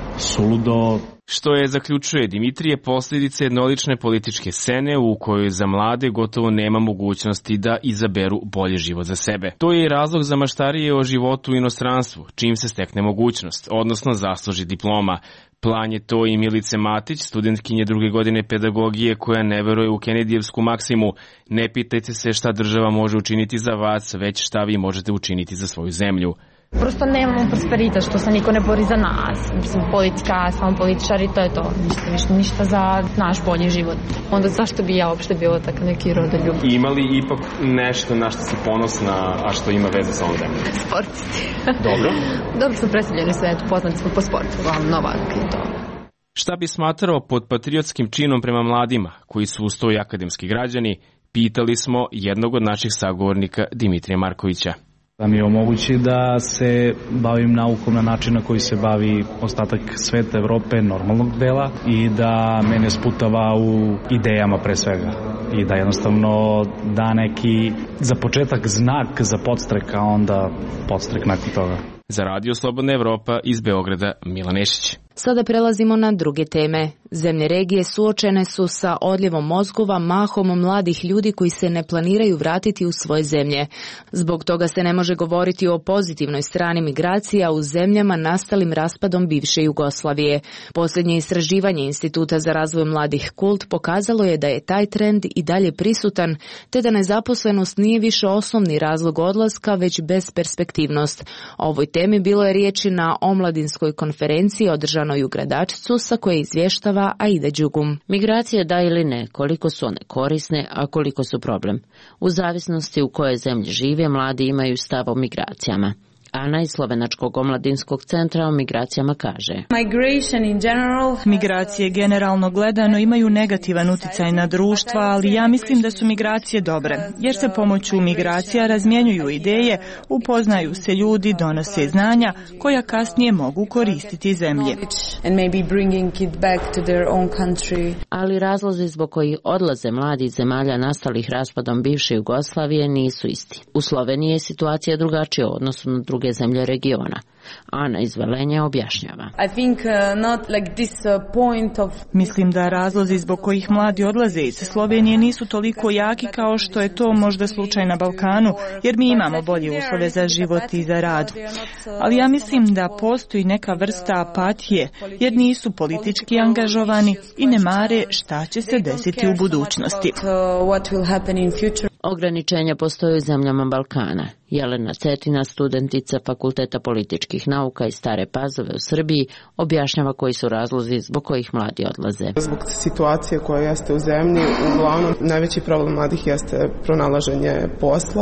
suludo. Što je, zaključuje Dimitrije, posljedice jednolične političke scene u kojoj za mlade gotovo nema mogućnosti da izaberu bolji život za sebe. To je i razlog za maštarije o životu u inostranstvu, čim se stekne mogućnost, odnosno zasluži diploma. Plan je to i Milice Matić, studentkinje druge godine pedagogije koja ne veruje u Kenedijevsku maksimu. Ne pitajte se šta država može učiniti za vas, već šta vi možete učiniti za svoju zemlju. Prosto nemamo prosperitet, što se niko ne bori za nas. Mislim, politika, samo političari, to je to. Ništa za naš bolji život. Onda zašto bi ja uopšte bilo tako neki rodoljub? Ima li ipak nešto na što si ponosna, a što ima veze sa ovom zemljom? Sportisti. Dobro. Dobro smo predstavljeni u svetu, poznati smo po sportu, Novak i to. Šta bi smatrao pod patriotskim činom prema mladima, koji su uz to i akademski građani, pitali smo jednog od naših sagovornika Dimitrija Markovića. Da mi omogući da se bavim naukom na način na koji se bavi ostatak sveta, Evrope, normalnog dela i da mene sputava u idejama pre svega i da jednostavno da neki za početak znak za podstrek, a onda podstrek nakon toga. Za Radio Slobodna Evropa iz Beograda, Milan Nešić. Sada prelazimo na druge teme. Zemlje regije suočene su sa odljevom mozgova, mahom mladih ljudi koji se ne planiraju vratiti u svoje zemlje. Zbog toga se ne može govoriti o pozitivnoj strani migracija u zemljama nastalim raspadom bivše Jugoslavije. Posljednje istraživanje Instituta za razvoj mladih KULT pokazalo je da je taj trend i dalje prisutan, te da nezaposlenost nije više osnovni razlog odlaska, već besperspektivnost. O ovoj temi bilo je riječi na omladinskoj konferenciji održanoj u Gradačcu, sa koje izvještava Aida Đugum. Migracije da ili ne, koliko su one korisne, a koliko su problem. U zavisnosti u kojoj zemlji žive, mladi imaju stav o migracijama. Ana iz Slovenačkog omladinskog centra o migracijama kaže: Migracije generalno gledano imaju negativan uticaj na društva, ali ja mislim da su migracije dobre, jer se pomoću migracija razmjenjuju ideje, upoznaju se ljudi, donose znanja koja kasnije mogu koristiti zemlji. Ali razlozi zbog kojih odlaze mladi iz zemalja nastalih raspadom bivše Jugoslavije nisu isti. U Sloveniji je situacija drugačija u odnosu na druge zemlje regiona. Ana iz Velenja objašnjava. Mislim da razlozi zbog kojih mladi odlaze iz Slovenije nisu toliko jaki kao što je to možda slučaj na Balkanu, jer mi imamo bolje uslove za život i za rad. Ali ja mislim da postoji neka vrsta apatije, jer nisu politički angažovani i ne mare šta će se desiti u budućnosti. Ograničenja postoje u zemljama Balkana. Jelena Cetina, studentica Fakulteta političkih nauka iz Stare Pazove u Srbiji, objašnjava koji su razlozi zbog kojih mladi odlaze. Zbog situacije koja jeste u zemlji, uglavnom najveći problem mladih jeste pronalaženje posla.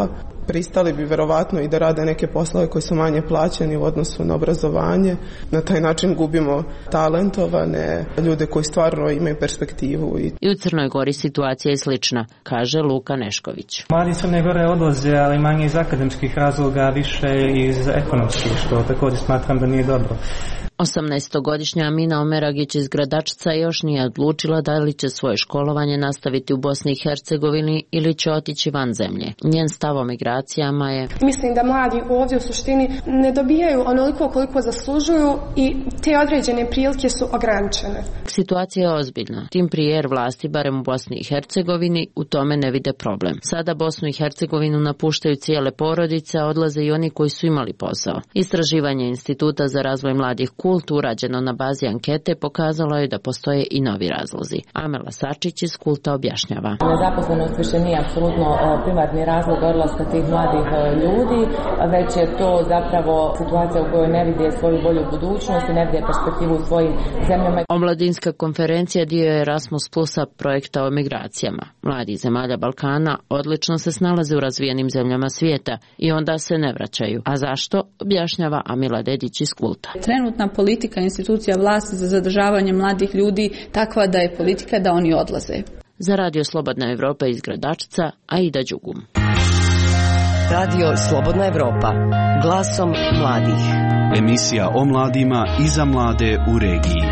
pristali bi verovatno i da rade neke poslove koji su manje plaćeni u odnosu na obrazovanje. Na taj način gubimo talentovane ljude koji stvarno imaju perspektivu. I u Crnoj Gori situacija je slična, kaže Luka Nešković. Mladi iz Crne Gore odlaze, ali manje iz akademskih razloga, više iz ekonomskih, što također smatram da nije dobro. 18-godišnja Amina Omeragić iz Gradačca još nije odlučila da li će svoje školovanje nastaviti u Bosni i Hercegovini ili će otići van zemlje. Njen stav o migracijama je: mislim da mladi ovdje u suštini ne dobijaju onoliko koliko zaslužuju i te određene prilike su ograničene. Situacija je ozbiljna. Tim prije jer vlasti, barem u Bosni i Hercegovini, u tome ne vide problem. Sada Bosnu i Hercegovinu napuštaju cijele porodice, a odlaze i oni koji su imali posao. Istraživanje Instituta za razvoj mladih Kult, urađeno na bazi ankete, pokazalo je da postoje i novi razlozi. Amela Sačić iz Kulta objašnjava. Nezaposlenost više nije apsolutno primarni razlog odlaska tih mladih ljudi, već je to zapravo situacija u kojoj ne vide svoju bolju budućnost i ne vide perspektivu u svojim zemljama. Omladinska konferencija dio je Erasmus Plusa projekta o migracijama. Mladi iz zemalja Balkana odlično se snalaze u razvijenim zemljama svijeta i onda se ne vraćaju. A zašto? Objašnjava Amila Dedić iz Kulta. Trenutna politika institucija vlasti za zadržavanje mladih ljudi takva da je politika da oni odlaze. Za Radio Slobodna Evropa iz Gradačca, Aida Đugum. Radio Slobodna Evropa, glasom mladih. Emisija o mladima i za mlade u regiji.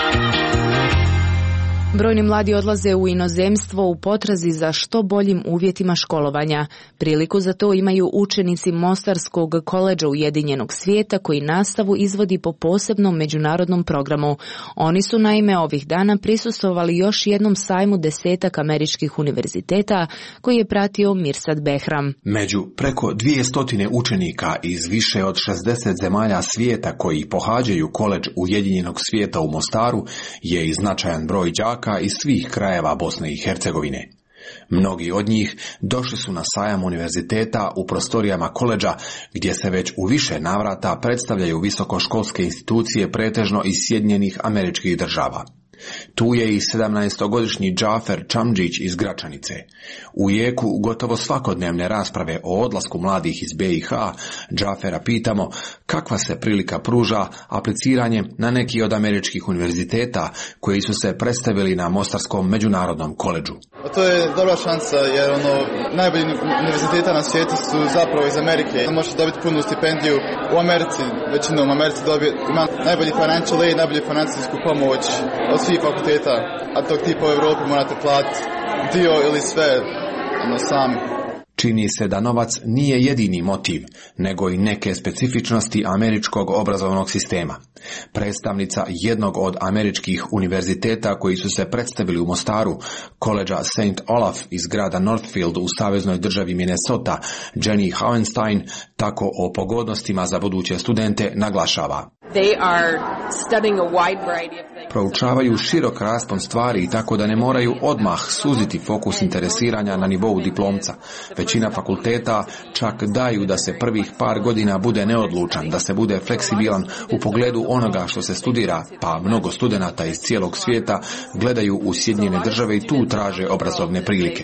Brojni mladi odlaze u inozemstvo u potrazi za što boljim uvjetima školovanja. Priliku za to imaju učenici Mostarskog koledža Ujedinjenog svijeta koji nastavu izvodi po posebnom međunarodnom programu. Oni su naime ovih dana prisustvovali još jednom sajmu 10 američkih univerziteta koji je pratio Mirsad Behram. Među preko 200 učenika iz više od 60 zemalja svijeta koji pohađaju koledž Ujedinjenog svijeta u Mostaru je i značajan broj đaka iz svih krajeva Bosne i Hercegovine. Mnogi od njih došli su na sajam univerziteta u prostorijama koledža gdje se već u više navrata predstavljaju visokoškolske institucije pretežno iz Sjedinjenih Američkih Država. Tu je i 17-godišnji Džafer Čamdžić iz Gračanice. U jeku gotovo svakodnevne rasprave o odlasku mladih iz BiH, Džafera pitamo kakva se prilika pruža apliciranjem na neki od američkih univerziteta koji su se predstavili na Mostarskom međunarodnom koledžu. To je dobra šansa jer najbolji univerziteta na svijetu su zapravo iz Amerike. Možete dobiti punu stipendiju u Americi, većinom u Americi ima najbolji financial aid, najbolju financijsku pomoć od svih fakulteta, a tog tipa u Evropi morate platiti dio ili sve sami. Čini se da novac nije jedini motiv, nego i neke specifičnosti američkog obrazovnog sistema. Predstavnica jednog od američkih univerziteta koji su se predstavili u Mostaru, koledža St. Olaf iz grada Northfield u saveznoj državi Minnesota, Jenny Hauenstein, tako o pogodnostima za buduće studente naglašava. Proučavaju širok raspon stvari tako da ne moraju odmah suziti fokus interesiranja na nivou diplomca. Većina fakulteta čak daju da se prvih par godina bude neodlučan, da se bude fleksibilan u pogledu onoga što se studira, pa mnogo studenata iz cijelog svijeta gledaju u Sjedinjene Države i tu traže obrazovne prilike.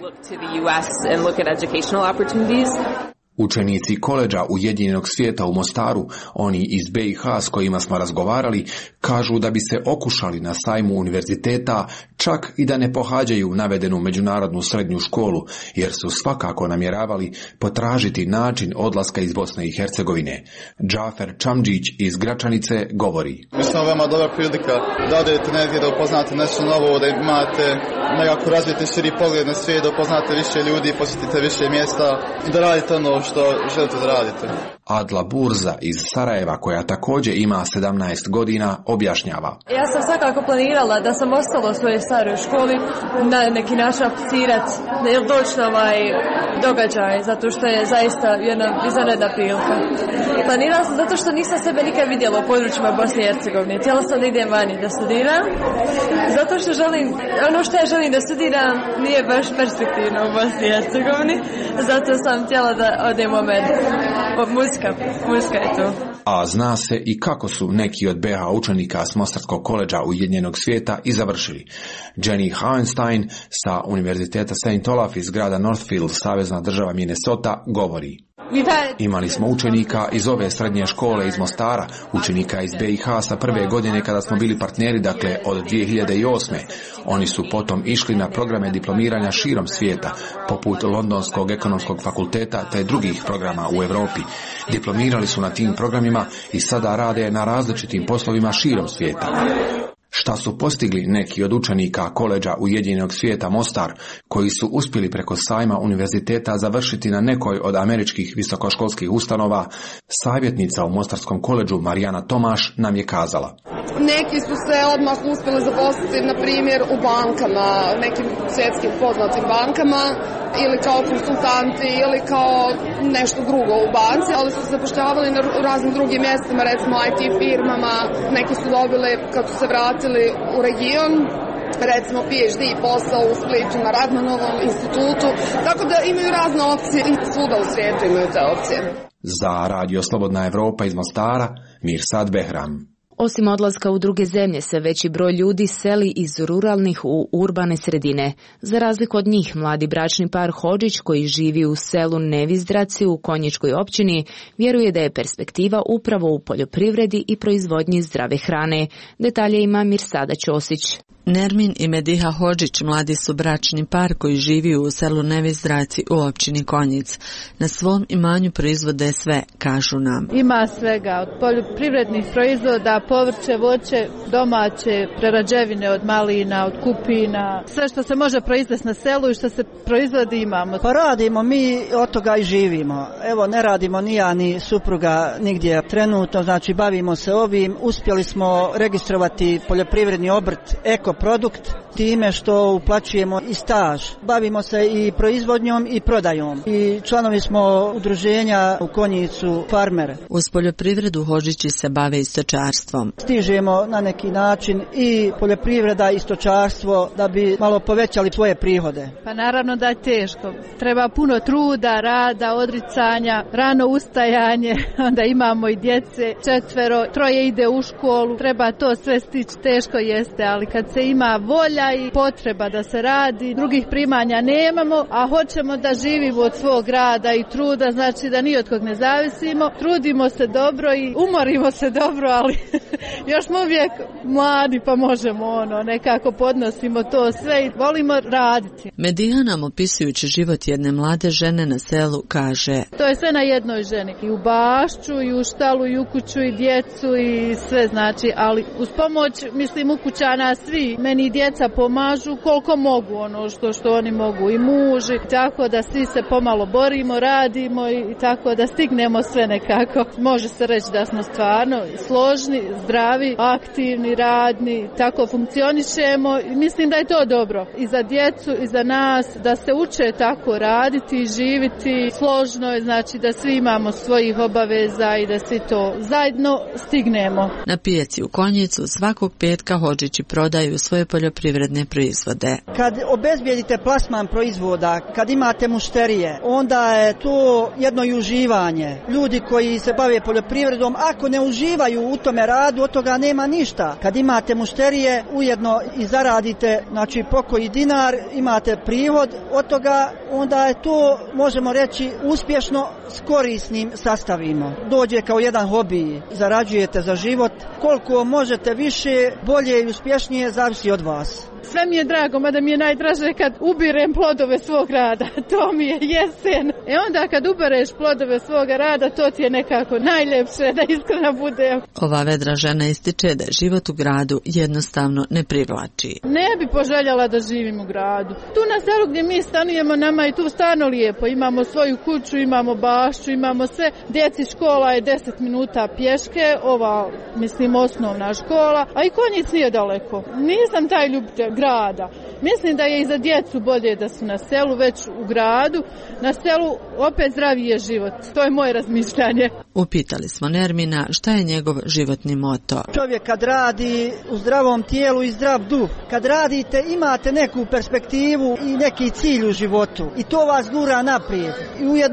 Učenici koledža Ujedinjenog svijeta u Mostaru, oni iz BiH s kojima smo razgovarali, kažu da bi se okušali na sajmu univerziteta čak i da ne pohađaju navedenu međunarodnu srednju školu, jer su svakako namjeravali potražiti način odlaska iz Bosne i Hercegovine. Džafer Čamdžić iz Gračanice govori. Mislim da veoma dobra prilika da odete negdje, da upoznate nešto novo, da imate nekako razvijete širi pogled na svijet, da upoznate više ljudi, posjetite više mjesta i da radite ono što želite da radite. Adla Burza iz Sarajeva, koja također ima 17 godina, objašnjava. Ja sam svakako planirala da sam ostala u svojoj staroj školi na neki način aplicirati ili doći na ovaj događaj, zato što je zaista jedna izvanredna prilika. Planirala sam zato što nisam sebe nikad vidjela u područjima Bosne i Hercegovine. Htjela sam da idem vani da studiram, zato što želim, ono što ja želim da studiram nije baš perspektivno u Bosni i Hercegovini, zato sam htjela da odem u Ameriku. Muzika je tu. A zna se i kako su neki od BiH učenika s Mostarskog koledža Ujedinjenog svijeta i završili. Jenny Hauenstein sa Univerziteta St. Olaf iz grada Northfield, savezna država Minnesota, govori. Imali smo učenika iz ove srednje škole iz Mostara, učenika iz BiH sa prve godine kada smo bili partneri, dakle od 2008. Oni su potom išli na programe diplomiranja širom svijeta, poput Londonskog ekonomskog fakulteta te drugih programa u Europi. Diplomirali su na tim programima i sada rade na različitim poslovima širom svijeta. Šta su postigli neki od učenika koledža Ujedinjenog svijeta Mostar, koji su uspjeli preko sajma univerziteta završiti na nekoj od američkih visokoškolskih ustanova, savjetnica u Mostarskom koledžu Marijana Tomaš nam je kazala. Neki su se odmah uspjeli zaposliti, na primjer, u bankama, nekim svjetskim poznatim bankama, ili kao konsultanti, ili kao nešto drugo u banci, ali su se zapošljavali na raznim drugim mjestima, recimo IT firmama, neki su dobili, kad su se vratili u region, recimo PhD posao u Splitu na Radmanovom institutu, tako da imaju razne opcije i svuda u svijetu imaju te opcije. Za Radio Slobodna Evropa iz Mostara, Mirsad Behram. Osim odlaska u druge zemlje, sve veći broj ljudi seli iz ruralnih u urbane sredine. Za razliku od njih, mladi bračni par Hodžić, koji živi u selu Nevizdraci u Konjičkoj općini, vjeruje da je perspektiva upravo u poljoprivredi i proizvodnji zdrave hrane. Detalje ima Mirsada Ćosić. Nermin i Mediha Hodžić mladi su bračni par koji živi u selu Nevizdraci u općini Konjic. Na svom imanju proizvode sve, kažu nam. Ima svega, od poljoprivrednih proizvoda, povrće, voće, domaće, prerađevine od malina, od kupina, sve što se može proizvesti na selu i što se proizvodi imamo. Pa radimo, mi od toga i živimo. Evo, ne radimo ni ja ni supruga nigdje trenutno, znači bavimo se ovim. Uspjeli smo registrovati poljoprivredni obrt ekoprodukt time što uplaćujemo i staž. Bavimo se i proizvodnjom i prodajom. I članovi smo udruženja u Konjicu Farmer. Uz poljoprivredu Hodžići se bave i stočarstvom. Stižemo na neki način i poljoprivreda i stočarstvo da bi malo povećali svoje prihode. Pa naravno da je teško. Treba puno truda, rada, odricanja, rano ustajanje, onda imamo i djece, 4, 3 ide u školu, treba to sve stići, teško jeste, ali kad se ima volja i potreba da se radi, drugih primanja nemamo, a hoćemo da živimo od svog rada i truda, znači da ni od kog ne zavisimo, trudimo se dobro i umorimo se dobro, ali još smo uvijek mladi pa možemo nekako podnosimo to sve i volimo raditi. Mediha nam opisujući život jedne mlade žene na selu kaže: to je sve na jednoj ženi, i u bašću i u štalu i u kuću i djecu i sve, znači, ali uz pomoć, mislim, ukućana svi, meni djeca pomažu koliko mogu, što oni mogu, i muži, tako da svi se pomalo borimo, radimo i tako da stignemo sve nekako. Može se reći da smo stvarno složni, zdravi, aktivni, radni, tako funkcionišemo i mislim da je to dobro i za djecu i za nas, da se uče tako raditi i živiti složno, znači da svi imamo svojih obaveza i da svi to zajedno stignemo. Na pijaci u Konjicu svakog petka Hodžići prodaju svoje poljoprivredne proizvode. Kad obezbijedite plasman proizvoda, kad imate mušterije, onda je to jedno i uživanje. Ljudi koji se bave poljoprivredom, ako ne uživaju u tome radu, od toga nema ništa. Kad imate mušterije, ujedno i zaradite, znači pokoji dinar, imate prihod od toga, onda je to, možemo reći, uspješno s korisnim sastavima. Dođe kao jedan hobi, zarađujete za život, koliko možete više, bolje i uspješnije, zavisi od vas. Sve mi je drago, mada mi je najdraže kad ubirem plodove svog rada, to mi je jesen. Onda kad ubereš plodove svoga rada, to ti je nekako najljepše, da iskreno bude. Ova vedra žena ističe da život u gradu jednostavno ne privlači. Ne bi poželjela da živim u gradu. Tu na selu gdje mi stanujemo, nama je tu stvarno lijepo. Imamo svoju kuću, imamo bašću, imamo sve. Djeci škola je 10 minuta pješke, ova, mislim, osnovna škola, a i Konjic nije daleko. Nisam taj ljubitelj grada. Mislim da je i za djecu bolje da su na selu, već u gradu. Na selu opet zdraviji je život. To je moje razmišljanje. Upitali smo Nermina šta je njegov životni moto. Čovjek kad radi u zdravom tijelu i zdrav duh, kad radite imate neku perspektivu i neki cilj u životu i to vas gura naprijed. I ujedno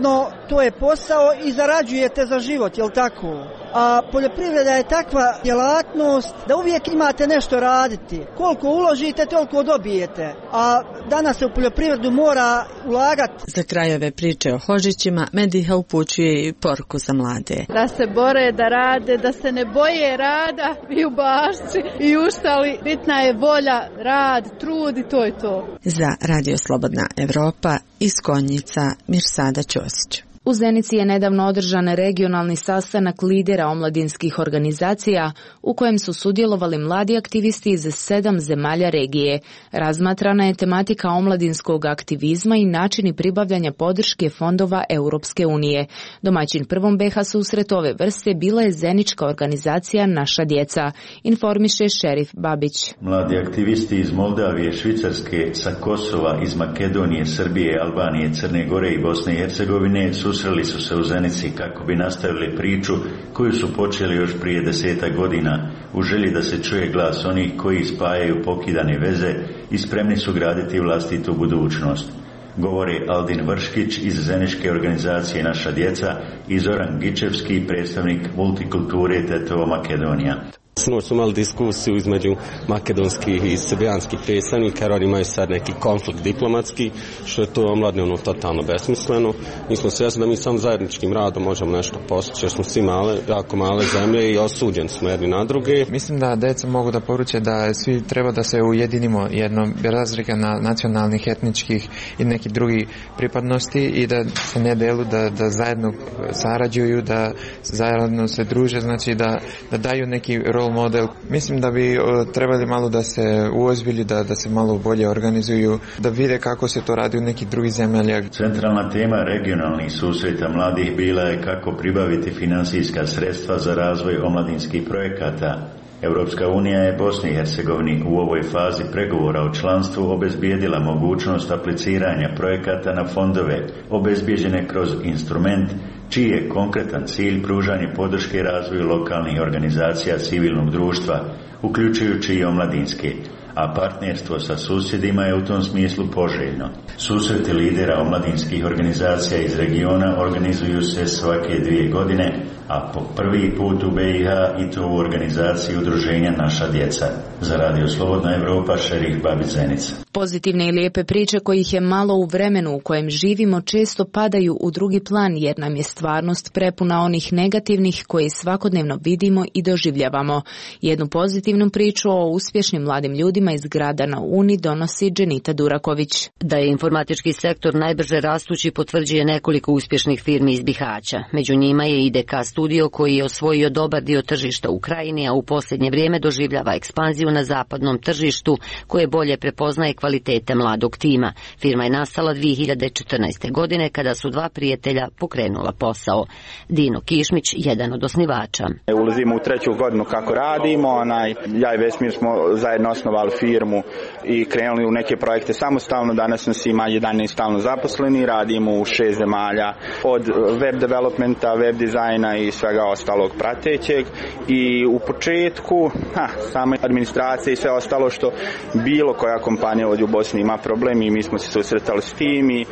to je posao i zarađujete za život, jel tako? A poljoprivreda je takva djelatnost da uvijek imate nešto raditi. Koliko uložite, toliko dobijete. A danas se u poljoprivredu mora ulagati. Za kraj ove priče o Hodžićima Mediha upućuje i poruku za mlade. Da se bore, da rade, da se ne boje rada i u Bašči i u Štali. Bitna je volja, rad, trud i to je to. Za Radio Slobodna Evropa iz Konjica Mirsada Ćosić. U Zenici je nedavno održan regionalni sastanak lidera omladinskih organizacija u kojem su sudjelovali mladi aktivisti iz 7 zemalja regije. Razmatrana je tematika omladinskog aktivizma i načini pribavljanja podrške fondova Europske unije. Domaćin prvom BH susret ove vrste bila je zenička organizacija Naša djeca, informiše Šerif Babić. Mladi aktivisti iz Moldavije, Švicarske, sa Kosova, iz Makedonije, Srbije, Albanije, Crne Gore i Bosne i Hercegovine susreli su se u Zenici kako bi nastavili priču koju su počeli još prije 10 godina u želji da se čuje glas onih koji spajaju pokidane veze i spremni su graditi vlastitu budućnost. Govori Aldin Vrškić iz zeničke organizacije Naša djeca i Zoran Gičevski, predstavnik multikulture Tetovo Makedonija. Sinoć smo imali diskusiju između makedonskih i srbijanskih predstavnika, jer oni imaju sad neki konflikt diplomatski, što je to omladne totalno besmisleno. Mi smo svjesni da mi sam zajedničkim radom možemo nešto postići, jer smo svi jako male zemlje i osuđeni smo jedni na druge. Mislim da djeca mogu da poruče da svi treba da se ujedinimo jedno bez razlike na nacionalnih, etničkih i neki drugi pripadnosti i da se ne delu, da zajedno sarađuju, da zajedno se druže, znači da daju neki rol model. Mislim da bi trebali malo da se uozbilji, da se malo bolje organizuju, da vide kako se to radi u nekih drugih zemljama. Centralna tema regionalnih susreta mladih bila je kako pribaviti finansijska sredstva za razvoj omladinskih projekata. Europska unija je Bosni i Hercegovini u ovoj fazi pregovora o članstvu obezbijedila mogućnost apliciranja projekata na fondove obezbijeđene kroz instrument čiji je konkretan cilj pružanje podrške razvoju lokalnih organizacija civilnog društva, uključujući i omladinske, a partnerstvo sa susjedima je u tom smislu poželjno. Susreti lidera omladinskih organizacija iz regiona organizuju se svake 2 godine, a po prvi put u BiH i to u organizaciji udruženja Naša djeca. Za Radio Slobodna Evropa, Šerif Babić, Zenica. Pozitivne i lijepe priče kojih je malo u vremenu u kojem živimo često padaju u drugi plan jer nam je stvarnost prepuna onih negativnih koje svakodnevno vidimo i doživljavamo. Jednu pozitivnu priču o uspješnim mladim ljudima iz grada na Uni donosi Dženita Duraković. Da je informatički sektor najbrže rastući potvrđuje nekoliko uspješnih firmi iz Bihaća. Među njima je IDK Studio koji je osvojio dobar dio tržišta u krajini, a u posljednje vrijeme doživljava ekspanziju na zapadnom tržištu koje bolje prepoznaje kvalitete mladog tima. Firma je nastala 2014. godine kada su 2 prijatelja pokrenula posao. Dino Kišmić, jedan od osnivača. Ulazimo u 3. godinu kako radimo, ja i Vesmir smo zajedno osnovali firmu i krenuli u neke projekte samostalno. Danas nas ima 11 stalno zaposleni, radimo u 6 zemalja, od web developmenta, web dizajna i svega ostalog pratećeg. I u početku sama administracija i sve ostalo što bilo koja kompanija ovdje u Bosni ima problem i mi smo se susretali s tim i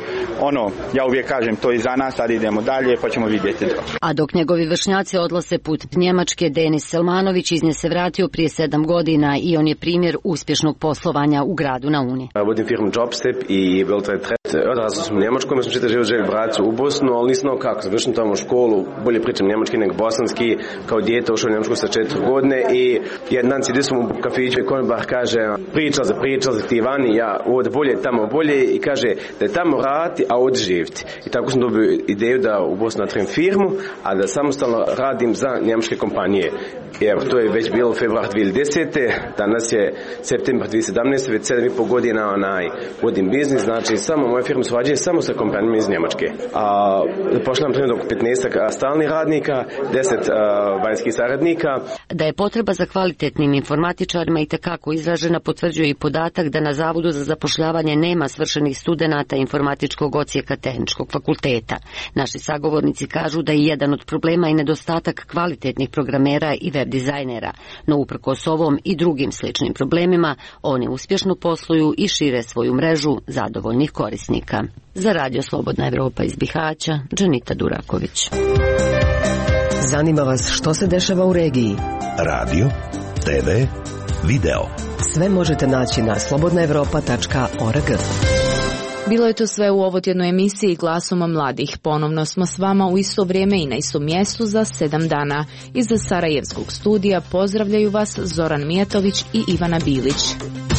ja uvijek kažem to je za nas, sad idemo dalje pa ćemo vidjeti. A dok njegovi vršnjaci odlaze put Njemačke, Denis Selmanović iz nje se vratio prije 7 godina i on je primjer uspješnog poslovanja u gradu na Uni. Vodim firmu Jobstep i weltweit tret. Odrasao sam u Njemačkoj, mi smo čitav život želi vratiti u Bosnu, ali nisam znao kako. Završim tamo u školu, bolje pričam njemački nego bosanski, kao dijete ušao u Njemačku sa 4 godine i jedan dan sidi sam u kafiću i konobar kaže pričal za ti vani, ja ovdje bolje, tamo bolje i kaže da je tamo raditi, a ovdje živjeti. I tako sam dobio ideju da u Bosnu napravim firmu, a da samostalno radim za njemačke kompanije. I evo, to je već bilo februar 2010. Danas je septembar 2017. Već 7,5 godina vodim biznis, znači moja firma svađa samo sa kompanijama iz Njemačke. Zapošljavam trenutno oko 15 stalnih radnika nastavnika, 10 vanjskih saradnika. Da je potreba za kvalitetnim informatičarima itekako izražena potvrđuje i podatak da na Zavodu za zapošljavanje nema svršenih studenata informatičkog odsjeka Tehničkog fakulteta. Naši sagovornici kažu da je jedan od problema i nedostatak kvalitetnih programera i web dizajnera, no uprkos ovom i drugim sličnim problemima, oni uspješno posluju i šire svoju mrežu zadovoljnih korisnika. Za Radio Slobodna Evropa iz Bihaća, Dženita Duraković. Zanima vas što se dešava u regiji? Radio, TV, video. Sve možete naći na slobodnaevropa.org. Bilo je to sve u ovotjednoj emisiji Glasom mladih. Ponovno smo s vama u isto vrijeme i na istom mjestu za 7 dana. Iz Sarajevskog studija pozdravljaju vas Zoran Mijatović i Ivana Bilić.